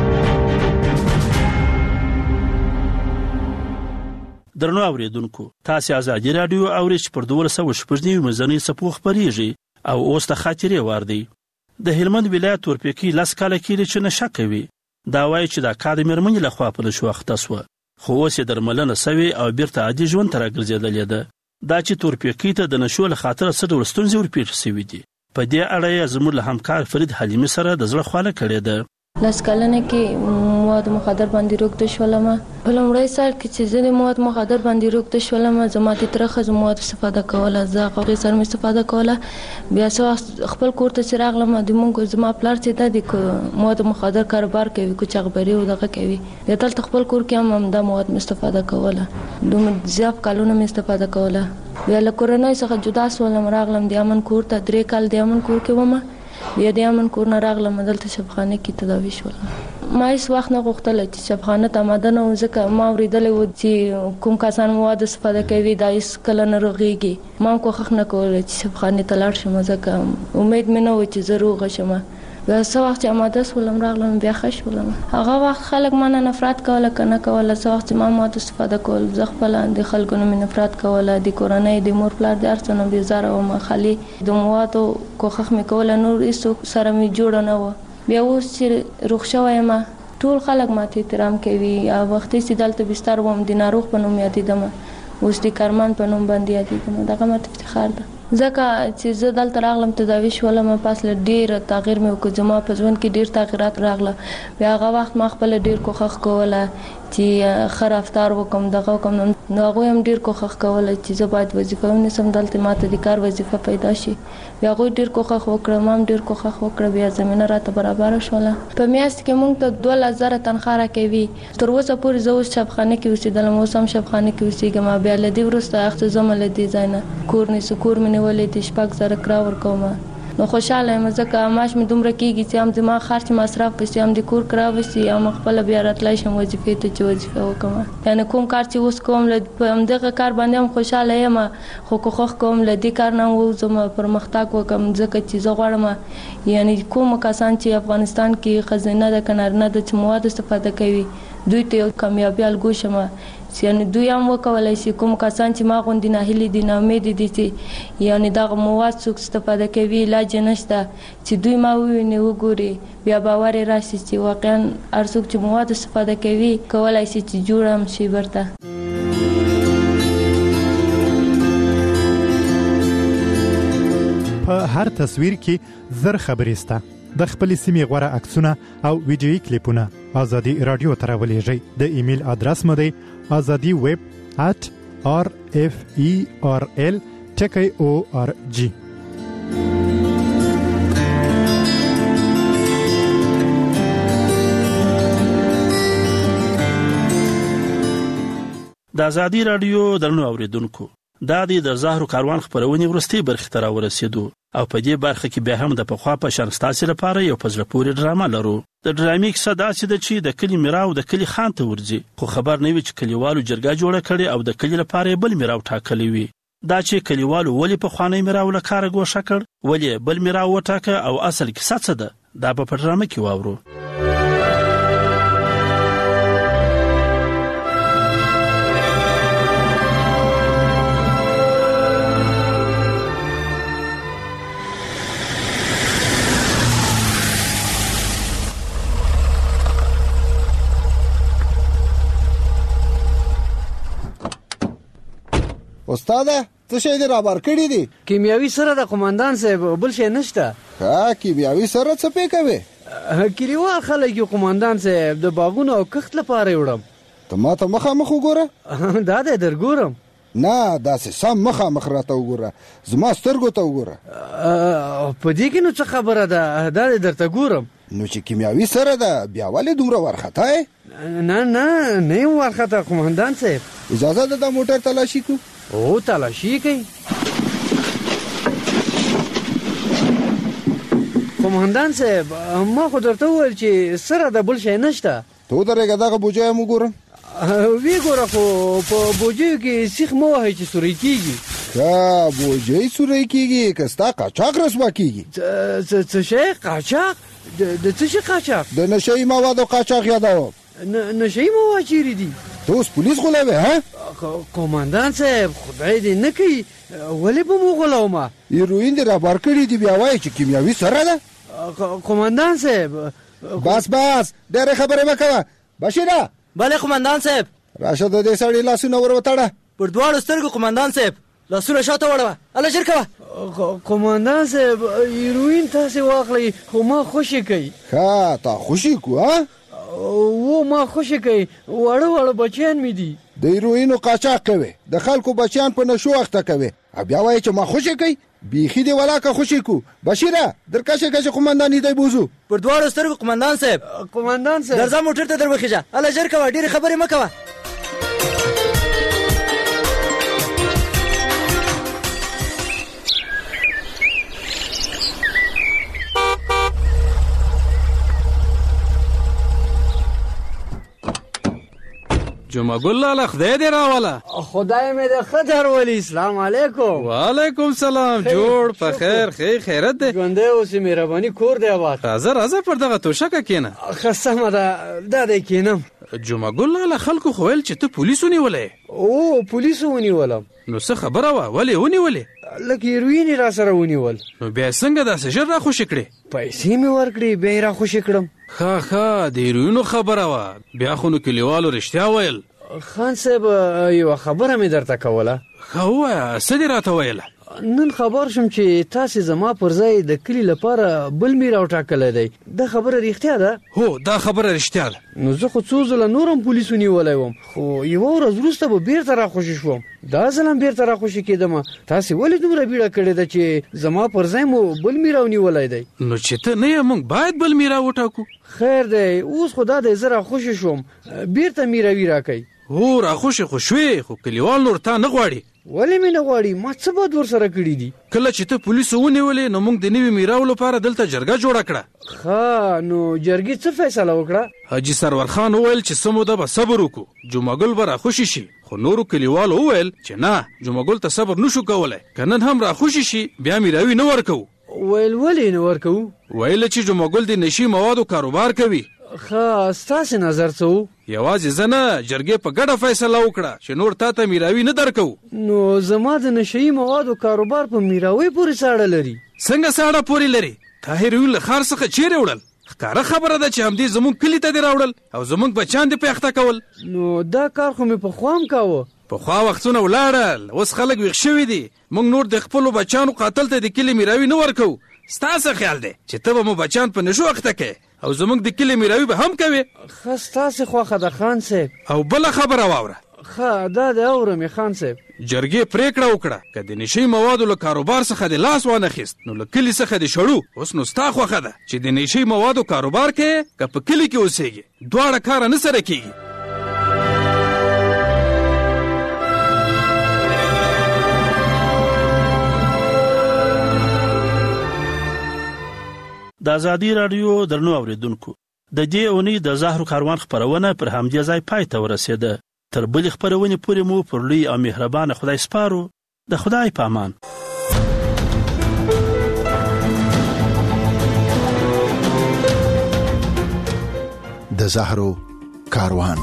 درنو اوریدونکو، تاسو ازادي رادیو اورئ چې پر دوه سوه شپږ نوي مزنی صفو خبريږي او اوس ته خاطرې وار دی. د هلمند ولایت تورپیکی لاس کاله کېږي چې نشه کوي. دا وایي چې د کار مېرمنې له خوا په شو وخت سوه، خو اوس یې درملنه سوي او بیرته عادي ژوند ته راګرځېدلې ده. دا چې تورپیکی ته د نشو له خاطره څه ډول ستونزې ورپېښې سوي دي، په دې اړه یې زموږ له همکار فرید حلیمي سره د زړه خواله کړې ده. لاس کلنه کې مواد مخدر باندې روغته شولم. په لومړی سال کې چې زه د مواد مخدر باندې روغته شولم، زما د ترخه زه مواد استفاده کوله، زه هغې سره مې استفاده کوله. بیا څه خپل کور ته چې راغلم، د مونږ زما پلار چې دا د مواد مخدر کاروبار کوي، کوچغبري او دغه کوي، بیا دلته خپل کور کې هم همدا مواد مې استفاده کوله. دومره زیات کالونه مې استفاده کوله. بیا له کورنۍ څخه جدا شولم، راغلم د امن کور ته. درې کال د امن کور کې وم، بیا د امن کور نه راغلم دلته شفاخانه کې تداوي شولم. ما هیڅ وخت نه غوښتل چې شفاخانه ته آماده نه وم، ځکه ما اورېدلی و چې کوم کسان مواد استفاده کوي دا هیڅ کله نه روغېږي. ما هم کوښښ نه کولی چې شفاخانې ته لاړ شم، ځکه امید مې نه و چې زه روغه شم. بیا څه وخت چې آماده شولم راغلم، بیا ښه شولم. هغه وخت خلک ما نه نفرت کوله که نه کوله. څه وخت چې ما مواد استفاده کول، زه خپله د خلکو نه مې نفرت کوله، د کورنۍ د مور پلار د هر څه نه بېزاره وم. خالي د موادو کوښښ مې کوله، نور هېڅوک سره مې جوړه نه وه. بیا اوس چې روغ شوی یم، ټول خلک ماته احترام کوي. او وختي چې دلته بستر وم د ناروغ په نوم یادېدم، اوس د کارمن په نوم باندې یادېدم. دغه ماته افتخار ده، ځکه چې زه دلته راغلم تداوي شولم، پس له ډېر تغییر مې وکړ. زما په ژوند کې ډېر تغیرات راغله. بیا هغه وخت ما خپله ډېر کوښښ کوله چې ښه رفتار وکړم، دغه وکړم. نو هغوی هم ډېر کوښښ کوله چې زه باید وظیفه ونیسم، دلته ماته د کار وظیفه پیدا شي. بیا هغوی ډېر کوښښ وکړه، ما هم ډېر کوښښ وکړه. بیا زمینه راته برابره شوله. په میاشت کې موږ ته دولس زره تنخوا راکوي. تر اوسه پورې زه اوس شفاخانه کې اوسېدلم، اوس هم شفاخانه کې اوسېږم. بیا له دې وروسته اخته ځم له دې ځای نه کور نیسو. کور مې نیولی د شپږ زره کرا ورکوم. نو خوشحاله یم، ځکه معاش مې دومره کېږي چې هم زما خرچ مصرف وشي، هم د کور کرا وشي، هم خپله بیا راتلی شم وظیفې ته چې وظیفه وکړم. یعنې کوم کار چې اوس کوم، په همدغه کار باندې هم خوشحاله یم، خو کوښښ کوم له دې کار نه ووځم، پرمختګ وکړم. ځکه چې زه غواړم یعنې کوم کسان چې افغانستان کې ښځینه ده که نارینه ده چې مواد استفاده کوي، دوی ته یو کامیابي الګو شم. یعنی دوی هم وکولای شي، کوم کسان چې ما غوندې ناهیلي دي، ناامیده دي چې یعنې دغه مواد څوک استفاده کوي، علاج یې نشته، چې دوی ما وویني وګوري، بیا باور یې راشي چې واقعا هر څوک چې مواد استفاده کوي کولی شي چې جوړ هم شي برته. په هر تصویر کې زر خبرې سته. د خپل سیمې غوړه عکسونه او ویډیویي کلیپونه ازادي رادیو ته راولېږئ. د ایمیل ادرس مو دی azadi web at r f e r l ټکی او ار جی. د ازادي رادیو درنو اوریدونکو، دا د زهرو کاروان خبرونه ورستي برخه تر ورسېدو او په دې برخه کې به هم د پخوا په شان ستاسو لپاره یو پزله پورې ډرامه لرو. د ډرامې کیسه داسې ده چې د کلی میراو د کلی خان ته ورځي، خو خبر نه وي چې کلیوالو جرګه جوړه کړي او د کلی لپاره بل میراو ټاکلی وي. دا چې کلیوالو ولې په خواني میراو له کار ګوښه کړ، ولې بل میراو وټاکه او اصل کیسه څه ده، دا په پروګرام کې واورو. استاده څه شي دې رابر کړی دي؟ کیمیاوي سره د قومندان صاحب بل شي نشته. ها کیمیاوي سره څه پې کوي؟ کلیوال خلک یو قومندان صاحب د باغونو او کښت لپاره وړم. ته ما ته مخامخ وګوره. دا دې درګورم. نه داسې سم مخامخ راته وګوره، زما سترګو ته وګوره. په دې کې نو څه خبره ده؟ دا دې درته ګورم. نو چې کیمیاوي سره ده بیا ولې دومره وارخطا یې؟ نه نه نه یم وارخطا قومندان صاحب. اجازه ده د موټر تلاشي کو؟ او تلاشي کوي. قومندان صاحب ما خو درته وویل چې سره د بل شی نشته. ته ودرېږه دغه بوجۍ هم وګورم. وی ګوره خو په بوجیو کې سیخ مه وهئ چې سوری کېږي. ښه بوجۍ سوری کېږي که ستا قاچاق رسوا کېږي؟ څه شی قاچاق؟ د څه شي قاچاق؟ د نشهیي موادو قاچاق یادوم. نشهیي مواد چیرې دي؟ ته اوس پولیس غولوې ها؟ قومندان صاحب خدای دې نه کوي، ولې به مو غولومه؟ هیروین دې رابار کړي دي بیا وایي چې کیمیاوي سره ده؟ قومندان صاحب بس بس ډېرې خبرې مه کوه. بشیره. بله قومندان صاحب. راشه د دې سړي لاسونه ور وتړه. پر دواړو سترګو قومندان صاحب، لاسونه شاته وړوه. هله ژر کوه. قومندان صاحب هیروین تاسې واخلئ خو ما خوشي کوي. ښه تا خوشي کو ها؟ و ما خوشي کوي، واړه واړه بچیان مې دي. د هیروینو قاچاق کوي، د خلکو بچیان په نشو اخته کوي، بیا وایي چې ما خوشي کوي؟ بیخي دې ولاکه خوشي کو. بشیره درکشه کشه قومندان دې بوزو. پر دواړو سترګو قومندان صاحب. قومندان صاحب درځه موټر ته در وخیژه. هله ژر کوه، ډېرې خبرې مه کوه. جمعه ګل لاله خدای دې راوله. خدای مې دې ښه درولي. اسلام علیکم. وعلیکم سلام. جوړ په خیر خې خیرت دی؟ ژوندی اوسې مهرباني کور دی آباد. راځه راځه پر دغه توشکه کښېنه. ښه سمه ده دا دی کښېنم. جمعه ګل لاله خلکو خو ویل چې ته پولیس ونیولی. او پولیسو ونیولم. نو څه خبره وه؟ ولې ونیولې؟ لږ هیروین یې را سره ونیول. نو بیا څنګه داسې ژر را خوشي کړې؟ پیسې مې ورکړې بیا یې را خوشي کړم. ښه ښه د هیروینو خبره وه، بیا خو نو کلیوالو رښتیا ویل. خان صاحب یوه خبره مې درته کوله. ښه ووایه څه دې راته ویله؟ نن خبر شم چې تاسې زما پر ځای د کلي لپاره بل میر راوټاکلی دی. دا خبره رښتیا ده؟ هو دا خبره رښتیا ده. نو زه خو څو ځله نور هم پولیس ونیولی وم، خو یوه ورځ وروسته به بیرته راخوشي شوم. دا ځل هم بیرته راخوشي کېدمه. تاسې ولې دومره بیړه کړې ده چې زما پر ځای مو بل میر راونیولی دی؟ نو چې ته نه یې موږ باید بل میر راوټاکو. خیر دی اوس خو دا دی زه راخوشي شوم، بیرته میروي راکئ. هو راخوشي خو شوې، خو کلیوال نور تا نه غواړي. ولې مې نه غواړي؟ ما څه بد ورسره کړي دي؟ کله چې ته پولیسو ونیولې نو موږ د نوي میراو لپاره دلته جرګه جوړه کړه. ښه نو جرګې څه فیصله وکړه؟ حاجي سرور خان وویل چې څه موده به صبر وکړو، جمعه ګل به راخوشي شي. خو نورو کلیوالو وویل چې نه جمعه ګل ته صبر نشو کولی، که نن هم راخوشي شي بیا میراوي نه ورکوو. ویل ولې نه ورکوو؟ ویل چې جمعه ګل د نشي موادو کاروبار کوي. ښه ستاسې نظر څه و؟ یوازې زه نه، جرګې په ګډه فیصله وکړه چې نور تا ته میراوي نه درکوو. نو زما د نشهیي موادو کاروبار په میراوي پورې ساړه لري؟ څنګه ساړه پورې لري؟ تا هیروین له ښار څخه چیرې وړل؟ ښکاره خبره ده چې همدې زموږ کلي ته دې راوړل او زموږ بچیان دې په اخته کول. نو دا کار خو مې پخوا هم کاوه. پخوا وختونه ولاړل، اوس خلک ویښ شوي دي. موږ نور د خپلو بچیانو قاتل ته د کلي میراوي نه ورکوو. ستا څه خیال دی چې ته به مو بچیان په نشو اخته کوې او زموږ د کلي میراوي به هم کوې؟ ښه ستاسې خوښه ده خان صاحب. او بله خبره واوره. ښه دا د اورم خان صاحب. جرګې پریکړه وکړه که د نشي موادو له کاروبار څخه د لاس وانخیست نو له کلي څخه د شړو. اوس نو ستا خوښه ده چې د نشي موادو کاروبار کوې که په کلي کې اوسېږي، دواړه کاره نه سره کېږي. د ازادي راډیو درنو اوریدونکو، د دې اونۍ د زهرو کاروان خبرونه پر همدې ځای پای ته ورسېده. تر بلې خبرونې پورې مو پر لوی او مهربانه خدای سپارو. د خدای په امان. د زهرو کاروان.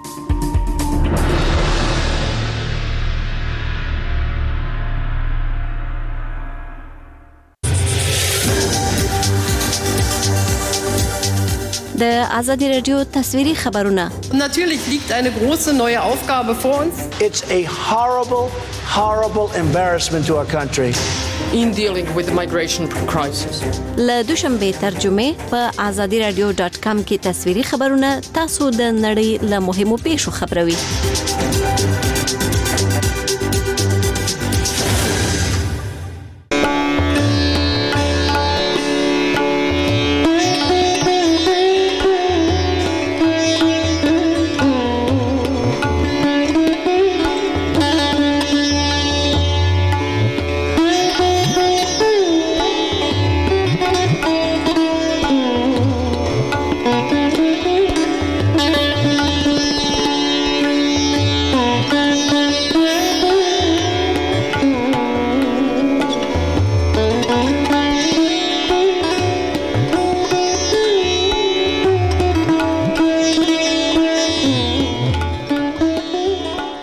د آزادی رادیو تصویری خبرونه. Natürlich liegt eine große neue Aufgabe vor uns. It's a horrible, horrible embarrassment to our country. In dealing with the migration crisis. له دوشنبه ترجمه په آزادی رادیو ډاټ کام کې تصویری خبرونه تاسو د نړۍ له مهمو پیښو خبروي.